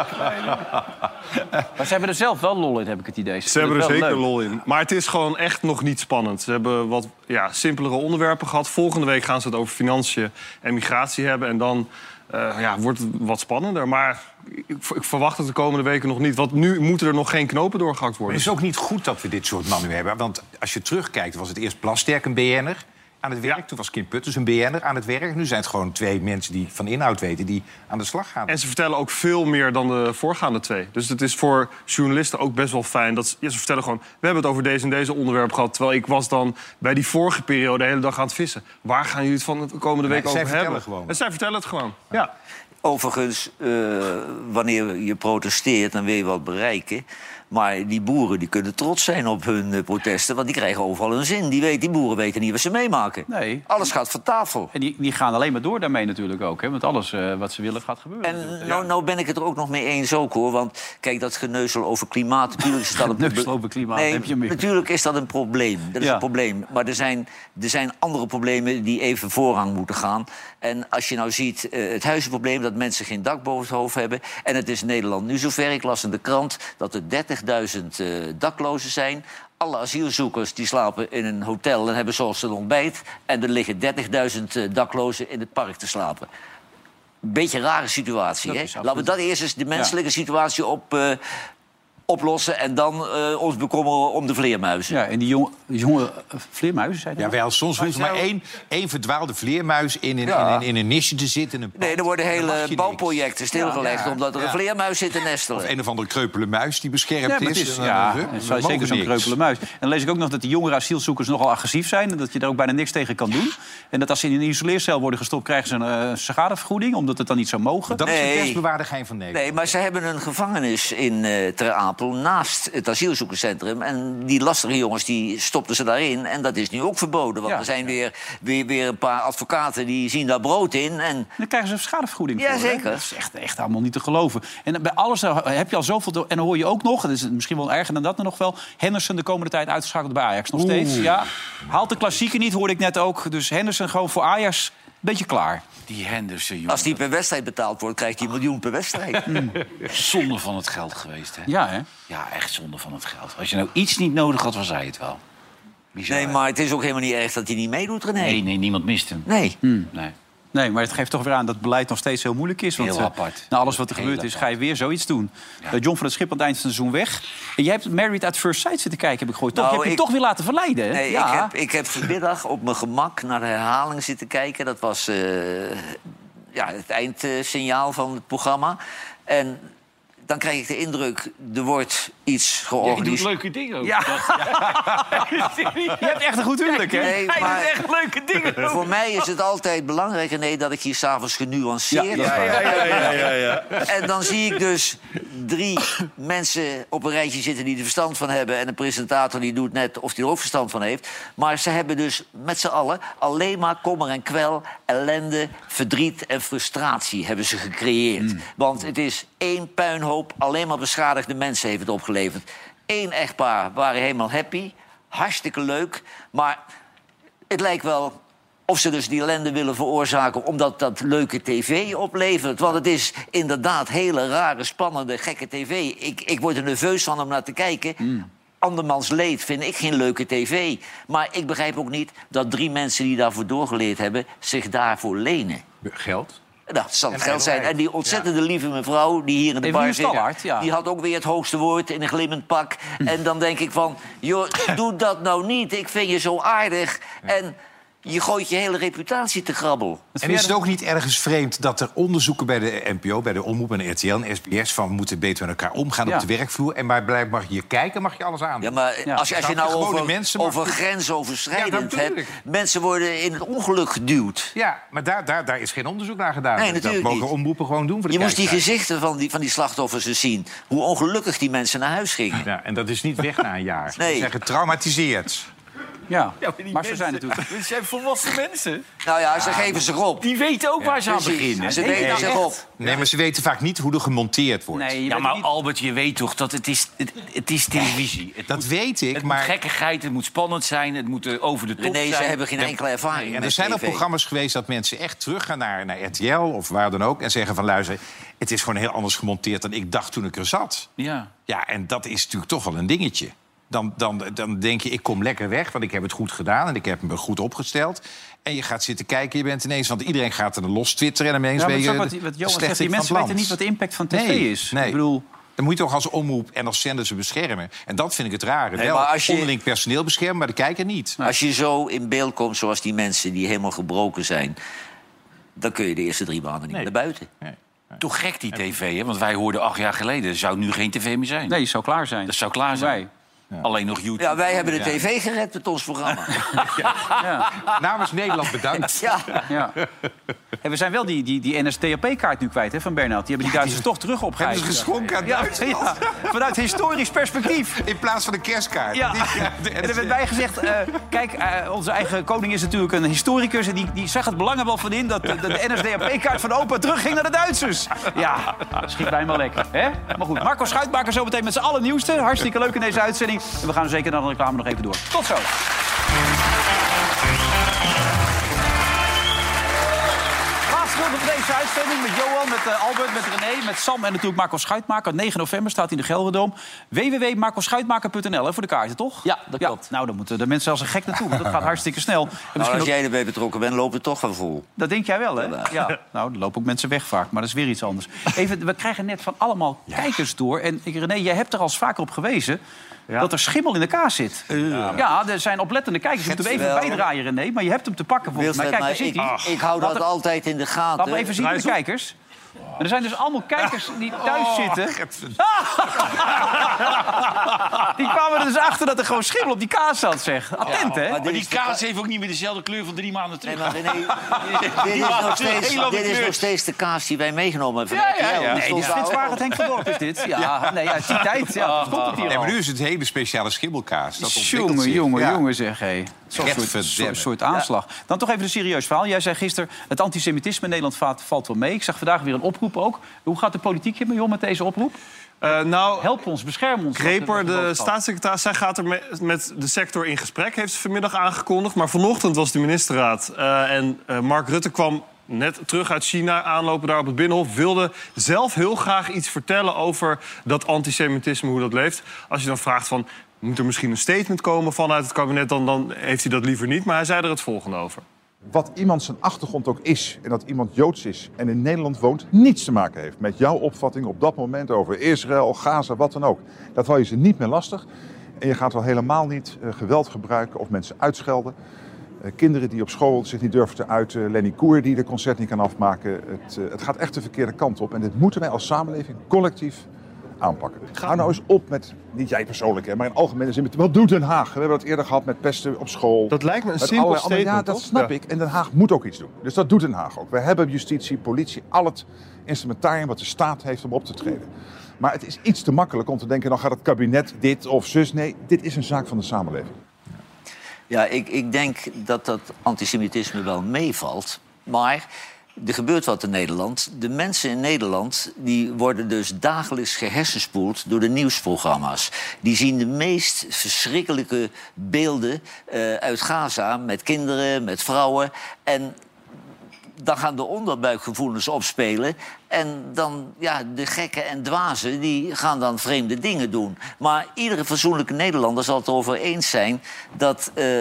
Maar ze hebben er zelf wel lol in, heb ik het idee. Ze, ze hebben er zeker leuk. lol in. Maar het is gewoon echt nog niet spannend. Ze hebben wat ja, simpelere onderwerpen gehad. Volgende week gaan ze het over financiën en migratie hebben. En dan uh, ja, wordt het wat spannender. Maar ik, ik verwacht het de komende weken nog niet. Want nu moeten er nog geen knopen doorgehakt worden. Het is ook niet goed dat we dit soort mannen hebben. Want als je terugkijkt, was het eerst Plasterk een B N'er aan het werk. Ja. Toen was Kim Putters een B N'er aan het werk. Nu zijn het gewoon twee mensen die van inhoud weten... die aan de slag gaan. En ze vertellen ook veel meer dan de voorgaande twee. Dus het is voor journalisten ook best wel fijn. Dat ze, ja, ze vertellen gewoon, we hebben het over deze en deze onderwerp gehad. Terwijl ik was dan bij die vorige periode de hele dag aan het vissen. Waar gaan jullie het van de komende week nee, over hebben? Gewoon. En zij vertellen het gewoon. Ja. Overigens, uh, wanneer je protesteert, dan wil je wat bereiken. Maar die boeren die kunnen trots zijn op hun uh, protesten, want die krijgen overal hun zin. Die, weet, die boeren weten niet wat ze meemaken. Nee. Alles gaat van tafel. En die, die gaan alleen maar door daarmee natuurlijk ook. Hè? Want alles uh, wat ze willen gaat gebeuren. En nou, nou ben ik het er ook nog mee eens ook, hoor. Want kijk, dat geneuzel over klimaat... Natuurlijk is dat een geneuzel over klimaat, nee, heb je meer. Natuurlijk is dat een probleem. Dat is ja. een probleem. Maar er zijn, er zijn andere problemen die even voorrang moeten gaan. En als je nou ziet, uh, het huizenprobleem... dat mensen geen dak boven het hoofd hebben. En het is in Nederland nu zover. Ik las in de krant dat er dertigduizend uh, daklozen zijn. Alle asielzoekers die slapen in een hotel en hebben zoals een ontbijt. En er liggen dertigduizend uh, daklozen in het park te slapen. Beetje een rare situatie, hè? Laten we dat eerst eens de menselijke ja. situatie op... Uh, oplossen en dan uh, ons bekommeren om de vleermuizen. Ja, en die jonge, jonge uh, vleermuizen, zijn er ja, wel, soms hoeft maar één, één verdwaalde vleermuis in een, ja. in, in, in een nisje te zitten. Een nee, er worden hele bouwprojecten stilgelegd... Ja, ja, omdat er ja. een vleermuis zit te nestelen. Of een of andere kreupele muis die beschermd ja, is. is. Ja, uh, uh, uh, zeker zo'n kreupele muis. En dan lees ik ook nog dat die jongere asielzoekers nogal agressief zijn... en dat je daar ook bijna niks tegen kan doen. En dat als ze in een isoleercel worden gestopt... krijgen ze een uh, schadevergoeding, omdat het dan niet zou mogen. Dat nee. is de kerstbewaardigheid van Nederland. Nee, maar ze hebben een gevangenis in uh, Ter Apel... naast het asielzoekerscentrum. En die lastige jongens die stopten ze daarin. En dat is nu ook verboden. Want ja. er zijn weer, weer, weer een paar advocaten die zien daar brood in. En dan krijgen ze een schadevergoeding ja, voor. Zeker. Hè? Dat is echt, echt allemaal niet te geloven. En bij alles heb je al zoveel... Te... En dan hoor je ook nog, dat is misschien wel erger dan dat nog wel... Henderson de komende tijd uitgeschakeld bij Ajax. Nog steeds, Oeh. ja. Haalt de klassieker niet, hoorde ik net ook. Dus Henderson gewoon voor Ajax... Beetje klaar. Die Henderson, jongen. Als die per wedstrijd betaald wordt, krijgt hij een miljoen per wedstrijd. Mm. Zonde van het geld geweest, hè? Ja, hè? Ja, echt zonde van het geld. Als je nou iets niet nodig had, was hij het wel. Bizar. Nee, maar het is ook helemaal niet erg dat hij niet meedoet, René. Nee, nee, niemand mist hem. Nee. Mm. Nee. Nee, maar het geeft toch weer aan dat het beleid nog steeds heel moeilijk is. Want heel apart. Na alles wat er heel gebeurd is, apart. Ga je weer zoiets doen. Ja. Uh, John van het Schip aan het eind van het seizoen weg. En jij hebt Married at First Sight zitten kijken, heb ik gehoord. Toch, nou, je hebt je toch weer laten verleiden, hè? Nee, ja. ik, heb, ik heb vanmiddag op mijn gemak naar de herhaling zitten kijken. Dat was uh, ja, het eindsignaal van het programma. En dan krijg ik de indruk, er wordt iets georganiseerd. Je doet leuke dingen ook. Ja. Je hebt echt een goed huwelijk, hè? Nee, Hij maar doet echt leuke dingen. Voor mij is het altijd belangrijk, René, dat ik hier s'avonds genuanceerd... Ja, ja, ja, ja, ja, ja. En dan zie ik dus drie mensen op een rijtje zitten die er verstand van hebben... en een presentator die doet net of die er ook verstand van heeft. Maar ze hebben dus met z'n allen alleen maar kommer en kwel... ellende, verdriet en frustratie hebben ze gecreëerd. Mm. Want het is één puinhoop, alleen maar beschadigde mensen heeft het opgeleverd. Eén echtpaar waren helemaal happy, hartstikke leuk... maar het lijkt wel... of ze dus die ellende willen veroorzaken omdat dat leuke tv oplevert. Want het is inderdaad hele rare, spannende, gekke tv. Ik, ik word er nerveus van om naar te kijken. Mm. Andermans leed vind ik geen leuke tv. Maar ik begrijp ook niet dat drie mensen die daarvoor doorgeleerd hebben... zich daarvoor lenen. Geld? Nou, dat zal het En geld zijn. En die ontzettende lieve mevrouw die hier in de Evelien bar zit... Stallard, ja. die had ook weer het hoogste woord in een glimmend pak. En dan denk ik van, joh, doe dat nou niet. Ik vind je zo aardig. En je gooit je hele reputatie te grabbel. En is het ook niet ergens vreemd dat er onderzoeken bij de N P O, bij de Omroep en de R T L en S B S... van we moeten beter met elkaar omgaan Ja. op de werkvloer. En maar blijf mag je kijken, mag je alles aan. Ja, maar Ja. als, je- als je Snap nou gewone over, mensen mag- over Ja, grensoverschrijdend dat bedoel hebt... ik. mensen worden in het ongeluk geduwd. Ja, maar daar, daar, daar is geen onderzoek naar gedaan. Nee, dat natuurlijk mogen niet. omroepen gewoon doen voor de Je moest die kijkcijfers. gezichten van die, van die slachtoffers eens zien. Hoe ongelukkig die mensen naar huis gingen. Ja, en dat is niet weg na een jaar. Nee. Ze zijn getraumatiseerd. Ja, Ja, maar, die maar ze mensen, zijn natuurlijk... Dit zijn volwassen mensen. Nou ja, ze geven zich op. Die weten ook waar ze aan Precies. beginnen. Ze Nee, weten nou zich echt. op. Nee, maar ze weten vaak niet hoe er gemonteerd wordt. Nee, je Ja, weet maar niet- Albert, je weet toch dat het is, het, het is televisie. Het Dat moet, weet ik, het maar... moet gekkigheid, het moet spannend zijn, het moet eh, over de top René, ze zijn. hebben geen enkele ervaring En met er zijn ook tv. programma's geweest dat mensen echt teruggaan naar, naar R T L of waar dan ook... en zeggen van luister, het is gewoon heel anders gemonteerd dan ik dacht toen ik er zat. Ja. Ja, en dat is natuurlijk toch wel een dingetje. Dan, dan, dan denk je, ik kom lekker weg, want ik heb het goed gedaan... en ik heb me goed opgesteld. En je gaat zitten kijken, je bent ineens... want iedereen gaat er los twitteren en ineens Ja, maar ben het je is ook wat, wat de Johan zegt, slechterik die van mensen het weten niet wat de impact van tv Nee, is. nee. Ik bedoel... Dan moet je toch als omroep en als zender ze beschermen. En dat vind ik het rare. Nee, Wel maar als je- onderling personeel beschermen, maar de kijker niet. Als je zo in beeld komt zoals die mensen die helemaal gebroken zijn... dan kun je de eerste drie maanden niet Nee. naar buiten. Nee. Toch gek die tv, hè? Want wij hoorden acht jaar geleden... zou nu geen tv meer zijn. Nee, het zou klaar zijn. Dat zou klaar zijn. Wij. Alleen nog YouTube. Ja, wij hebben de tv gered met ons programma. Ja. Namens Nederland bedankt. Ja. Ja. En we zijn wel die, die, die N S D A P-kaart nu kwijt hè, van Bernhard. Die hebben die Duitsers toch terug opgegeven. Hebben ze geschonken aan Ja, Duitsland? ja, vanuit historisch perspectief. In plaats van een kerstkaart. Ja. Die- de- En er werd bijgezegd, uh, kijk, uh, onze eigen koning is natuurlijk een historicus... en die, die zag het belang er wel van in dat de, de, de N S D A P-kaart van opa terugging naar de Duitsers. Ja, schiet bij me lekker. Hè? Maar goed, Marco Schuitmaker zo meteen met z'n allen nieuwste. Hartstikke leuk in deze uitzending. En we gaan zeker naar de reclame nog even door. Tot zo. Laatste deel van deze uitzending met Johan, met uh, Albert, met René, met Sam en natuurlijk Marco Schuitmaker. negen november staat hij in de Gelderdoom. w w w punt marco schuitmaker punt n l voor de kaarten, toch? Ja, dat klopt. Nou, dan moeten de mensen als een gek naartoe, want dat gaat hartstikke snel. En Nou, misschien als ook- jij erbij betrokken bent, loopt het toch wel vol. Dat denk jij wel, hè? Ja. Ja. Nou, dan lopen ook mensen weg vaak, maar dat is weer iets anders. Even, we krijgen net van allemaal kijkers door. En ik, René, jij hebt er al eens vaker op gewezen... dat er schimmel in de kaas zit. Ja, ja er zijn oplettende kijkers. Je moet hem even Wel. bijdraaien, René. Maar je hebt hem te pakken volgens mij. Wilfred, Kijk, daar maar zit hij. ik, ik hou Laat dat hem- altijd in de gaten. Laat me even zien voor de kijkers. En er zijn dus allemaal kijkers die thuis Oh, zitten. Die kwamen er dus achter dat er gewoon schimmel op die kaas zat, zeg. Attent, hè? Maar die kaas heeft ook niet meer dezelfde kleur van drie maanden terug. Nee, maar René, dit is, nog steeds, dit is nog steeds de kaas die wij meegenomen hebben van Ja, ja, R T L. ja. Die Nee, stond dit is daar Frits ook Wagen, op. Henk van Dorp is dit. Ja, nee, uit die tijd. Ja, dat komt het hier Nee, al. maar nu is het hele speciale schimmelkaas. Dat ontwikkelt Jongen, zich. jongen, Ja. jongen, zeg hé. Zo'n soort, Redverdamme. soort, soort aanslag. Dan toch even een serieus verhaal. Jij zei gisteren, het antisemitisme in Nederland valt, valt wel mee. Ik zag vandaag weer een oproep ook. Hoe gaat de politiek hiermee om met deze oproep? Uh, nou, help ons, bescherm ons. Greper, de staatssecretaris, zij gaat er me- met de sector in gesprek, heeft ze vanmiddag aangekondigd. Maar vanochtend was de ministerraad. Uh, en uh, Mark Rutte kwam net terug uit China, aanlopen daar op het Binnenhof. Wilde zelf heel graag iets vertellen over dat antisemitisme, hoe dat leeft. Als je dan vraagt van, moet er misschien een statement komen vanuit het kabinet, dan, dan heeft hij dat liever niet. Maar hij zei er het volgende over. Wat iemand zijn achtergrond ook is, en dat iemand Joods is en in Nederland woont, niets te maken heeft met jouw opvatting op dat moment over Israël, Gaza, wat dan ook. Dat val je ze niet meer lastig. En je gaat wel helemaal niet uh, geweld gebruiken of mensen uitschelden. Uh, kinderen die op school zich niet durven te uiten, Lenny Koer die de concert niet kan afmaken. Het, uh, het gaat echt de verkeerde kant op. En dit moeten wij als samenleving collectief aanpakken. Ga nou eens op met, niet jij persoonlijk, hè, maar in algemene zin, met wat doet Den Haag? We hebben dat eerder gehad met pesten op school. Dat lijkt me een Met simpel allerlei andere- statement, Ja, dat toch? snap Ja. ik. En Den Haag moet ook iets doen. Dus dat doet Den Haag ook. We hebben justitie, politie, al het instrumentarium wat de staat heeft om op te treden. Maar het is iets te makkelijk om te denken, dan gaat het kabinet dit of zus. Nee, dit is een zaak van de samenleving. Ja, ik, ik denk dat dat antisemitisme wel meevalt. Maar er gebeurt wat in Nederland. De mensen in Nederland die worden dus dagelijks gehersenspoeld door de nieuwsprogramma's. Die zien de meest verschrikkelijke beelden uh, uit Gaza met kinderen, met vrouwen. En dan gaan de onderbuikgevoelens opspelen. En dan, ja, de gekken en dwazen, die gaan dan vreemde dingen doen. Maar iedere fatsoenlijke Nederlander zal het erover eens zijn... dat uh,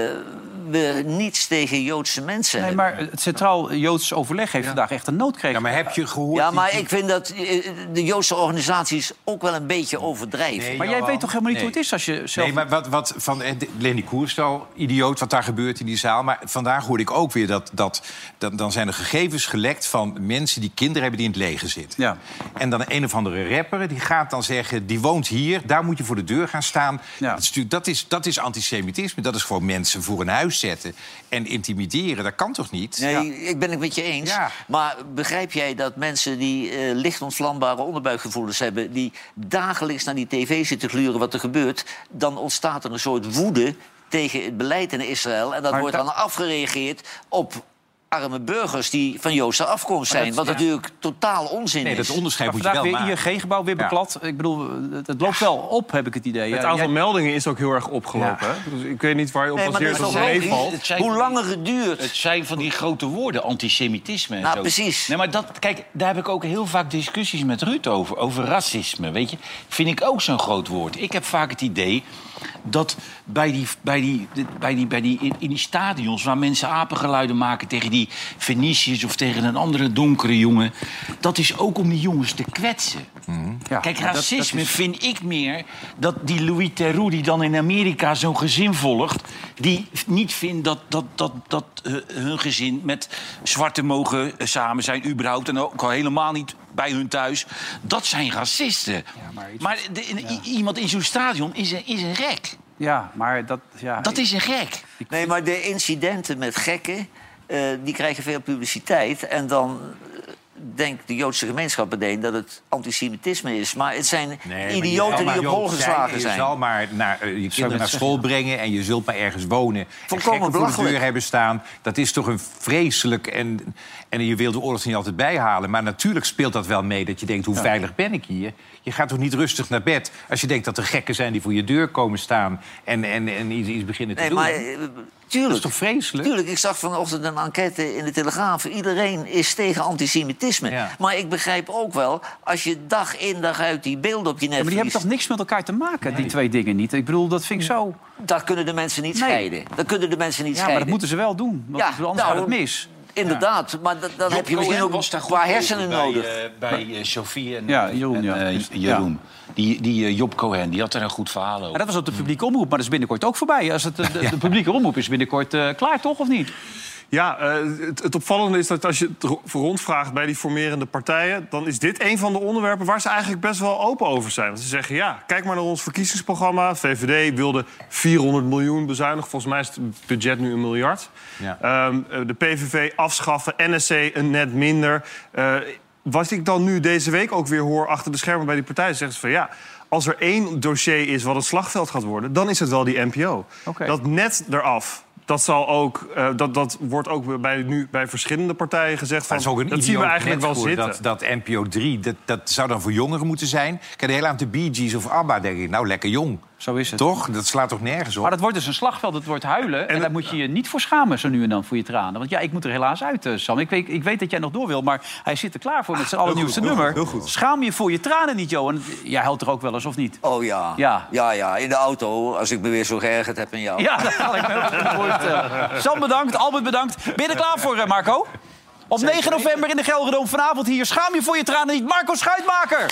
we niets tegen Joodse mensen nee, hebben. Maar het Centraal Joods Overleg heeft ja. vandaag echt een noodkreeg. Ja, maar heb je gehoord... Ja, maar ik vind dat de Joodse organisaties ook wel een beetje overdrijven. Nee, maar jij weet toch helemaal niet nee. hoe het is als je zelf... Nee, maar wat, wat van Lenny Koerstal, idioot wat daar gebeurt in die zaal. Maar vandaag hoorde ik ook weer dat, dat, dat... dan zijn er gegevens gelekt van mensen die kinderen hebben die in het leger zitten. Ja. En dan een of andere rapper die gaat dan zeggen... die woont hier, daar moet je voor de deur gaan staan. Ja. Dat, is, dat, is, dat is antisemitisme. Dat is gewoon mensen voor een huis zetten en intimideren. Dat kan toch niet? Nee, ja. ik ben het met je eens. Ja. Maar begrijp jij dat mensen die uh, licht ontvlambare onderbuikgevoelens hebben... die dagelijks naar die tv zitten gluren wat er gebeurt... dan ontstaat er een soort woede tegen het beleid in Israël. En dat maar wordt dan afgereageerd op... arme burgers die van Joodse afkomst zijn. Dat, wat ja. natuurlijk totaal onzin nee, is. Dat onderscheid moet je wel weer maken. I N G-gebouw weer beklad. Ja. Ik bedoel, het loopt wel op, heb ik het idee. Het ja, aantal jij... meldingen is ook heel erg opgelopen. Ja. Hè? Dus ik weet niet waar je op nee, baseert dat het meevalt. Hoe langer het duurt. Het zijn van die grote woorden, antisemitisme en nou, zo. Precies. Nee, maar dat, kijk, daar heb ik ook heel vaak discussies met Ruud over. Over racisme, weet je. Vind ik ook zo'n groot woord. Ik heb vaak het idee... dat bij die, bij die, bij die, bij die, in, in die stadions waar mensen apengeluiden maken... tegen die Venetiërs of tegen een andere donkere jongen... dat is ook om die jongens te kwetsen. Mm-hmm. Ja, Kijk, racisme dat, dat is... vind ik meer dat die Louis Theroux... die dan in Amerika zo'n gezin volgt... die niet vindt dat, dat, dat, dat uh, hun gezin met zwarte mogen uh, samen zijn... überhaupt en ook al helemaal niet... bij hun thuis, dat zijn racisten. Ja, maar iets... maar de, ja. i- iemand in zo'n stadion is een, is een gek. Ja, maar dat... Ja, dat is een gek. Nee, maar de incidenten met gekken... Uh, die krijgen veel publiciteit. En dan uh, denkt de Joodse gemeenschap meteen dat het antisemitisme is. Maar het zijn nee, idioten die op hol geslagen zijn. Je zal maar naar, uh, je kinderen naar school brengen... en je zult maar ergens wonen. Volkomen en gekken voor de deur hebben staan. Dat is toch een vreselijk... En, en je wil de oorlog niet altijd bijhalen. Maar natuurlijk speelt dat wel mee dat je denkt... hoe ja. veilig ben ik hier? Je gaat toch niet rustig naar bed... als je denkt dat er gekken zijn die voor je deur komen staan... en, en, en iets, iets beginnen te nee, doen. Maar, uh, tuurlijk, dat is toch vreselijk? Tuurlijk, ik zag vanochtend een enquête in de Telegraaf. Iedereen is tegen antisemitisme. Ja. Maar ik begrijp ook wel, als je dag in dag uit die beelden op je net ja, maar die hebben toch niks met elkaar te maken, nee. die twee dingen niet? Ik bedoel, dat vind ik zo... Dat kunnen de mensen niet nee. scheiden. Dat kunnen de mensen niet ja, scheiden. Maar dat moeten ze wel doen, want ja, anders nou, gaat het mis. Inderdaad, ja. maar dan, dan heb je misschien ook een paar hersenen bij, nodig. Uh, bij uh, Sophie en, ja, Jeroen. en Ja. uh, Jeroen. Ja. Die, die uh, Job Cohen, die had er een goed verhaal over. Ja, dat was op de publieke omroep, maar dat is binnenkort ook voorbij. Als het, de, de, de publieke omroep is binnenkort uh, klaar, toch, of niet? Ja, uh, het, het opvallende is dat als je het rondvraagt bij die formerende partijen... dan is dit een van de onderwerpen waar ze eigenlijk best wel open over zijn. Want ze zeggen, ja, kijk maar naar ons verkiezingsprogramma. V V D wilde vierhonderd miljoen bezuinigen. Volgens mij is het budget nu een miljard. Ja. Um, de P V V afschaffen, N S C een net minder. Uh, wat ik dan nu deze week ook weer hoor achter de schermen bij die partijen... zeggen ze van ja... als er één dossier is wat het slagveld gaat worden... dan is het wel die N P O. Okay. Dat net eraf... Dat, zal ook, uh, dat, dat wordt ook bij, nu bij verschillende partijen gezegd. Van, dat is ook een dat zien we eigenlijk wel zitten. Dat, dat N P O drie, dat, dat zou dan voor jongeren moeten zijn. Kijk, de hele avond de Bee Gees of ABBA, denk ik, nou, lekker jong. Zo is het. Toch? Dat slaat toch nergens op? Maar dat wordt dus een slagveld, het wordt huilen. En, en daar moet je je niet voor schamen, zo nu en dan, voor je tranen. Want ja, ik moet er helaas uit, uh, Sam. Ik weet, ik weet dat jij nog door wil, maar hij zit er klaar voor met zijn allernieuwste nummer. Heel goed, heel goed. Schaam je voor je tranen niet, Johan. Jij huilt er ook wel eens, of niet? Oh ja. Ja, ja, ja. In de auto, als ik me weer zo geërgerd heb in jou. Ja, dat kan ik me heel goed voorstellen. Sam bedankt, Albert bedankt. Ben je er klaar voor, uh, Marco? Op negen november in de Gelredome vanavond hier. Schaam je voor je tranen niet. Marco Schuitmaker.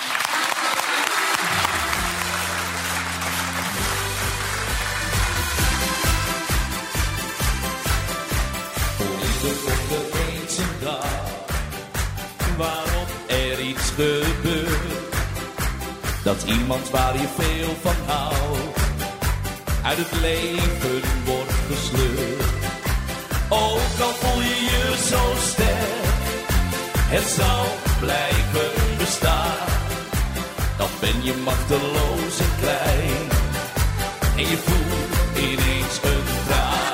Op de eens een dag waarop er iets gebeurt, dat iemand waar je veel van houdt uit het leven wordt gesleurd. Ook al voel je je zo sterk, het zal blijven bestaan. Dan ben je machteloos en klein en je voelt ineens een traan.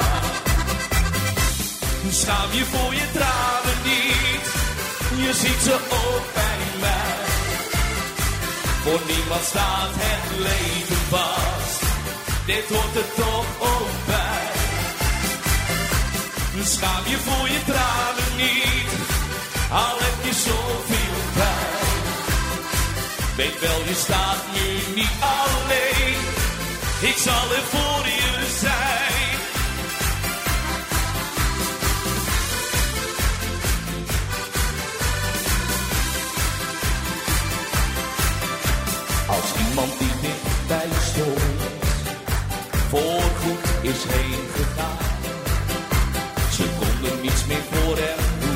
Schaam je voor je tranen niet, je ziet ze ook bij mij. Voor niemand staat het leven vast, dit hoort er toch ook bij. Schaam je voor je tranen niet, al heb je zoveel pijn. Weet wel, je staat nu niet alleen. Ik zal er voor je zijn. Als iemand die dichtbij stond voorgoed is heen gegaan. Ze konden niets meer voor hem doen.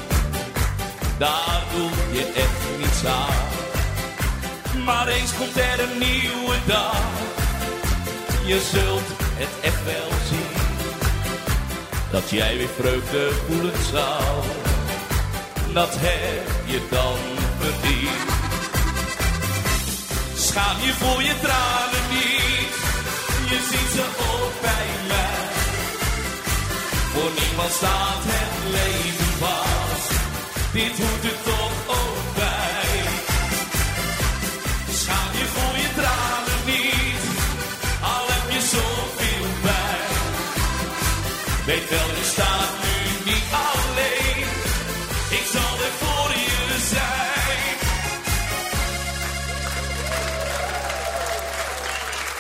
Daar doe je echt niets aan. Maar eens komt er een nieuwe dag. Je zult het echt wel zien. Dat jij weer vreugde voelen zal. Dat heb je dan verdiend. Schaam je voor je tranen niet. Je ziet ze ook bij mij. Voor niemand staat het leven vast. Dit hoort er toch ook bij. Schaam je voor je tranen niet. Al heb je zoveel bij. Weet wel, je staat nu niet alleen. Ik zal er voor je zijn.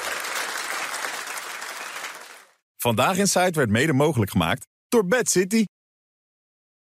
Vandaag in Site werd mede mogelijk gemaakt door Bad City.